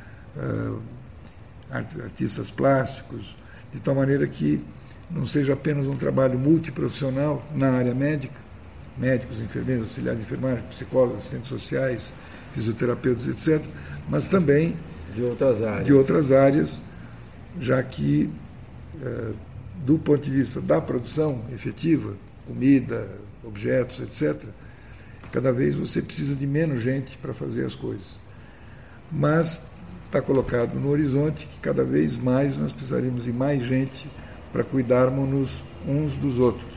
artistas plásticos, de tal maneira que não seja apenas um trabalho multiprofissional na área médica, médicos, enfermeiros, auxiliares de enfermagem, psicólogos, assistentes sociais, fisioterapeutas, etc., mas também de outras áreas, já que, do ponto de vista da produção efetiva, comida, objetos, etc., cada vez você precisa de menos gente para fazer as coisas. Mas está colocado no horizonte que cada vez mais nós precisaremos de mais gente para cuidarmos uns dos outros.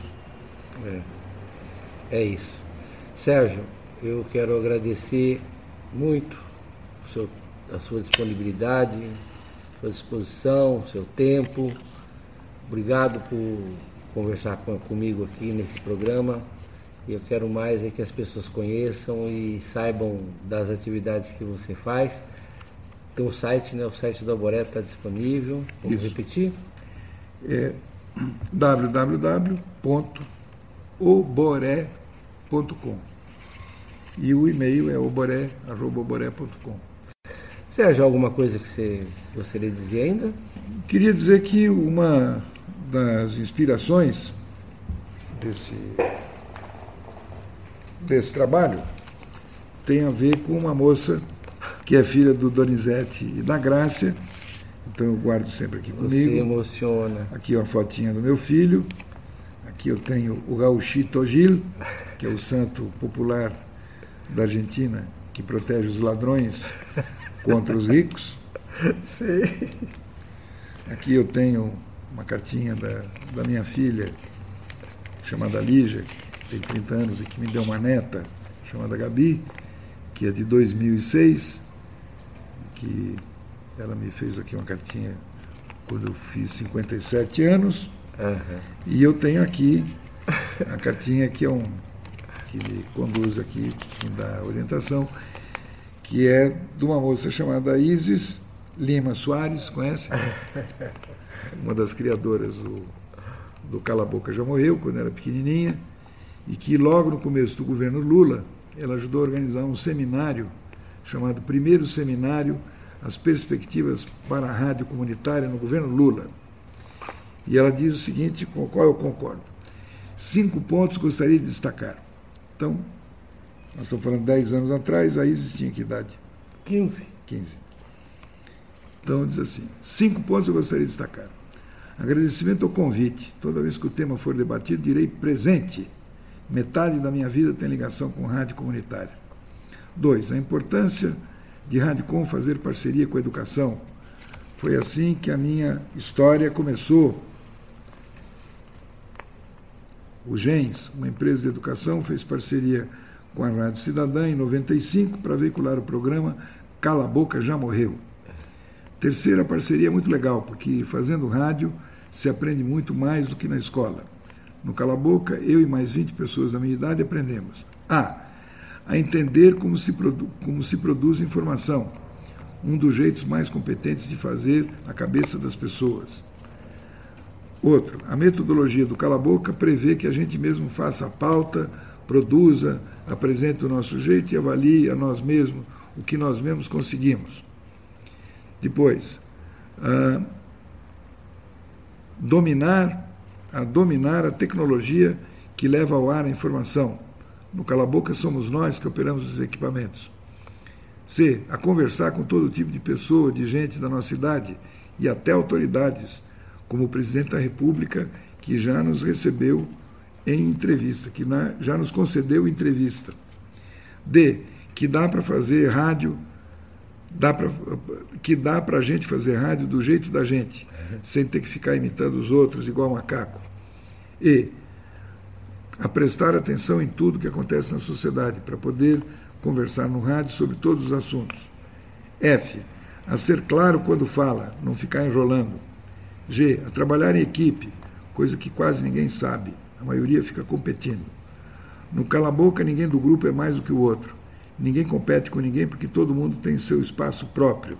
É isso. Sérgio, eu quero agradecer muito a sua disponibilidade, a sua disposição, o seu tempo. Obrigado por conversar comigo aqui nesse programa. Eu quero mais é que as pessoas conheçam e saibam das atividades que você faz. Tem um site, né? O site do Alboré está disponível. Vamos repetir? É www.oboré.com e o e-mail é oboré@oboré.com. Sérgio, alguma coisa que você gostaria de dizer ainda? Queria dizer que uma das inspirações desse trabalho tem a ver com uma moça que é filha do Donizete e da Grácia, então eu guardo sempre aqui comigo. Você emociona. Aqui uma fotinha do meu filho, aqui eu tenho o Gauchito Gil, que é o santo popular da Argentina, que protege os ladrões contra os ricos. Sim. Aqui eu tenho uma cartinha da minha filha, chamada Lígia, que tem 30 anos e que me deu uma neta, chamada Gabi, que é de 2006, que ela me fez aqui uma cartinha quando eu fiz 57 anos. Uhum. E eu tenho aqui a cartinha que me conduz aqui, me dá orientação, que é de uma moça chamada Isis Lima Soares, conhece? Uma das criadoras do Cala a Boca Já Morreu, quando era pequenininha, e que logo no começo do governo Lula, ela ajudou a organizar um seminário chamado Primeiro Seminário As Perspectivas para a Rádio Comunitária no governo Lula. E ela diz o seguinte, com o qual eu concordo. 5 pontos gostaria de destacar. Então, nós estamos falando 10 anos atrás, a Isis tinha que idade? 15. Então, diz assim, 5 pontos eu gostaria de destacar. Agradecimento ao convite. Toda vez que o tema for debatido, direi presente. Metade da minha vida tem ligação com rádio comunitária. 2. A importância de Radicom fazer parceria com a educação. Foi assim que a minha história começou. O GENS, uma empresa de educação, fez parceria com a Rádio Cidadã em 95 para veicular o programa Cala a Boca Já Morreu. Terceira parceria muito legal, porque fazendo rádio se aprende muito mais do que na escola. No Cala a Boca, eu e mais 20 pessoas da minha idade aprendemos a entender como se produz informação, um dos jeitos mais competentes de fazer a cabeça das pessoas. Outro, a metodologia do Cala a Boca prevê que a gente mesmo faça a pauta, produza, apresente o nosso jeito e avalie a nós mesmos o que nós mesmos conseguimos. Depois, dominar a tecnologia que leva ao ar a informação. No Cala a Boca somos nós que operamos os equipamentos. C. A conversar com todo tipo de pessoa, de gente da nossa idade e até autoridades, como o presidente da República, que já nos recebeu em entrevista, que já nos concedeu entrevista. D. Que dá para fazer rádio, que dá para a gente fazer rádio do jeito da gente, sem ter que ficar imitando os outros igual macaco. E. A prestar atenção em tudo que acontece na sociedade, para poder conversar no rádio sobre todos os assuntos. F. A ser claro quando fala, não ficar enrolando. G. A trabalhar em equipe, coisa que quase ninguém sabe, a maioria fica competindo. No Cala a Boca, ninguém do grupo é mais do que o outro. Ninguém compete com ninguém porque todo mundo tem seu espaço próprio.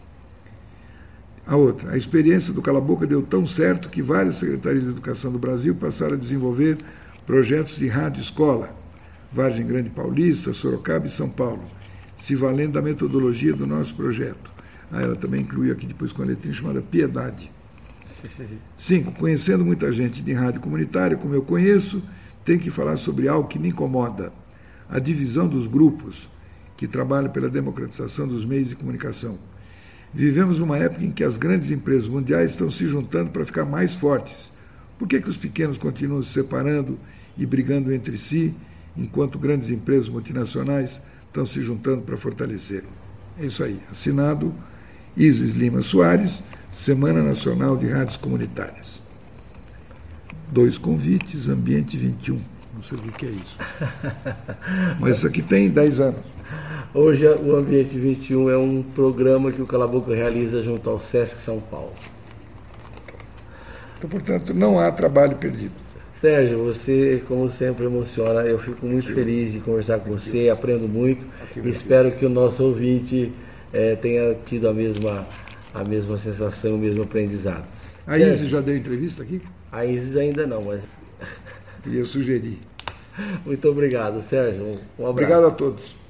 A outra, a experiência do Cala a Boca deu tão certo que várias secretarias de educação do Brasil passaram a desenvolver projetos de rádio-escola, Vargem Grande Paulista, Sorocaba e São Paulo, se valendo da metodologia do nosso projeto. Ela também incluiu aqui depois com a letrinha chamada Piedade. 5. Conhecendo muita gente de rádio comunitária, como eu conheço, tenho que falar sobre algo que me incomoda, a divisão dos grupos que trabalham pela democratização dos meios de comunicação. Vivemos uma época em que as grandes empresas mundiais estão se juntando para ficar mais fortes. Por que os pequenos continuam se separando e brigando entre si, enquanto grandes empresas multinacionais estão se juntando para fortalecer? É isso aí. Assinado Isis Lima Soares, Semana Nacional de Rádios Comunitárias. 2 convites, Ambiente 21. Não sei o que é isso. Mas isso aqui tem 10 anos. Hoje o Ambiente 21 é um programa que o Cala a Boca realiza junto ao Sesc São Paulo. Então, portanto, não há trabalho perdido. Sérgio, você, como sempre, emociona. Eu fico muito feliz de conversar com você, aprendo muito. Espero que o nosso ouvinte tenha tido a mesma sensação, o mesmo aprendizado. A Isis já deu entrevista aqui? A Isis ainda não, mas... Queria sugerir. Muito obrigado, Sérgio. Um abraço. Obrigado a todos.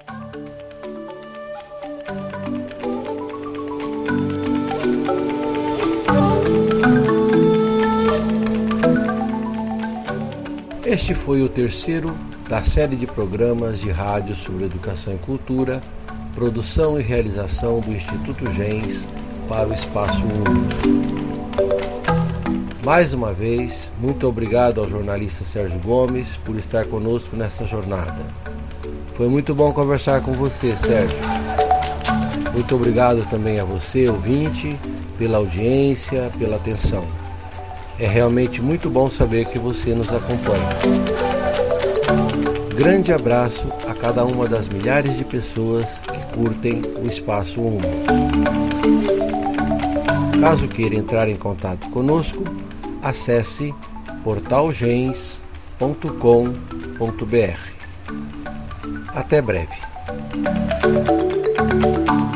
Este foi o terceiro da série de programas de rádio sobre educação e cultura, produção e realização do Instituto Gens para o Espaço Único. Mais uma vez, muito obrigado ao jornalista Sérgio Gomes por estar conosco nessa jornada. Foi muito bom conversar com você, Sérgio. Muito obrigado também a você, ouvinte, pela audiência, pela atenção. É realmente muito bom saber que você nos acompanha. Grande abraço a cada uma das milhares de pessoas que curtem o Espaço Humo. Caso queira entrar em contato conosco, acesse portalgens.com.br. Até breve.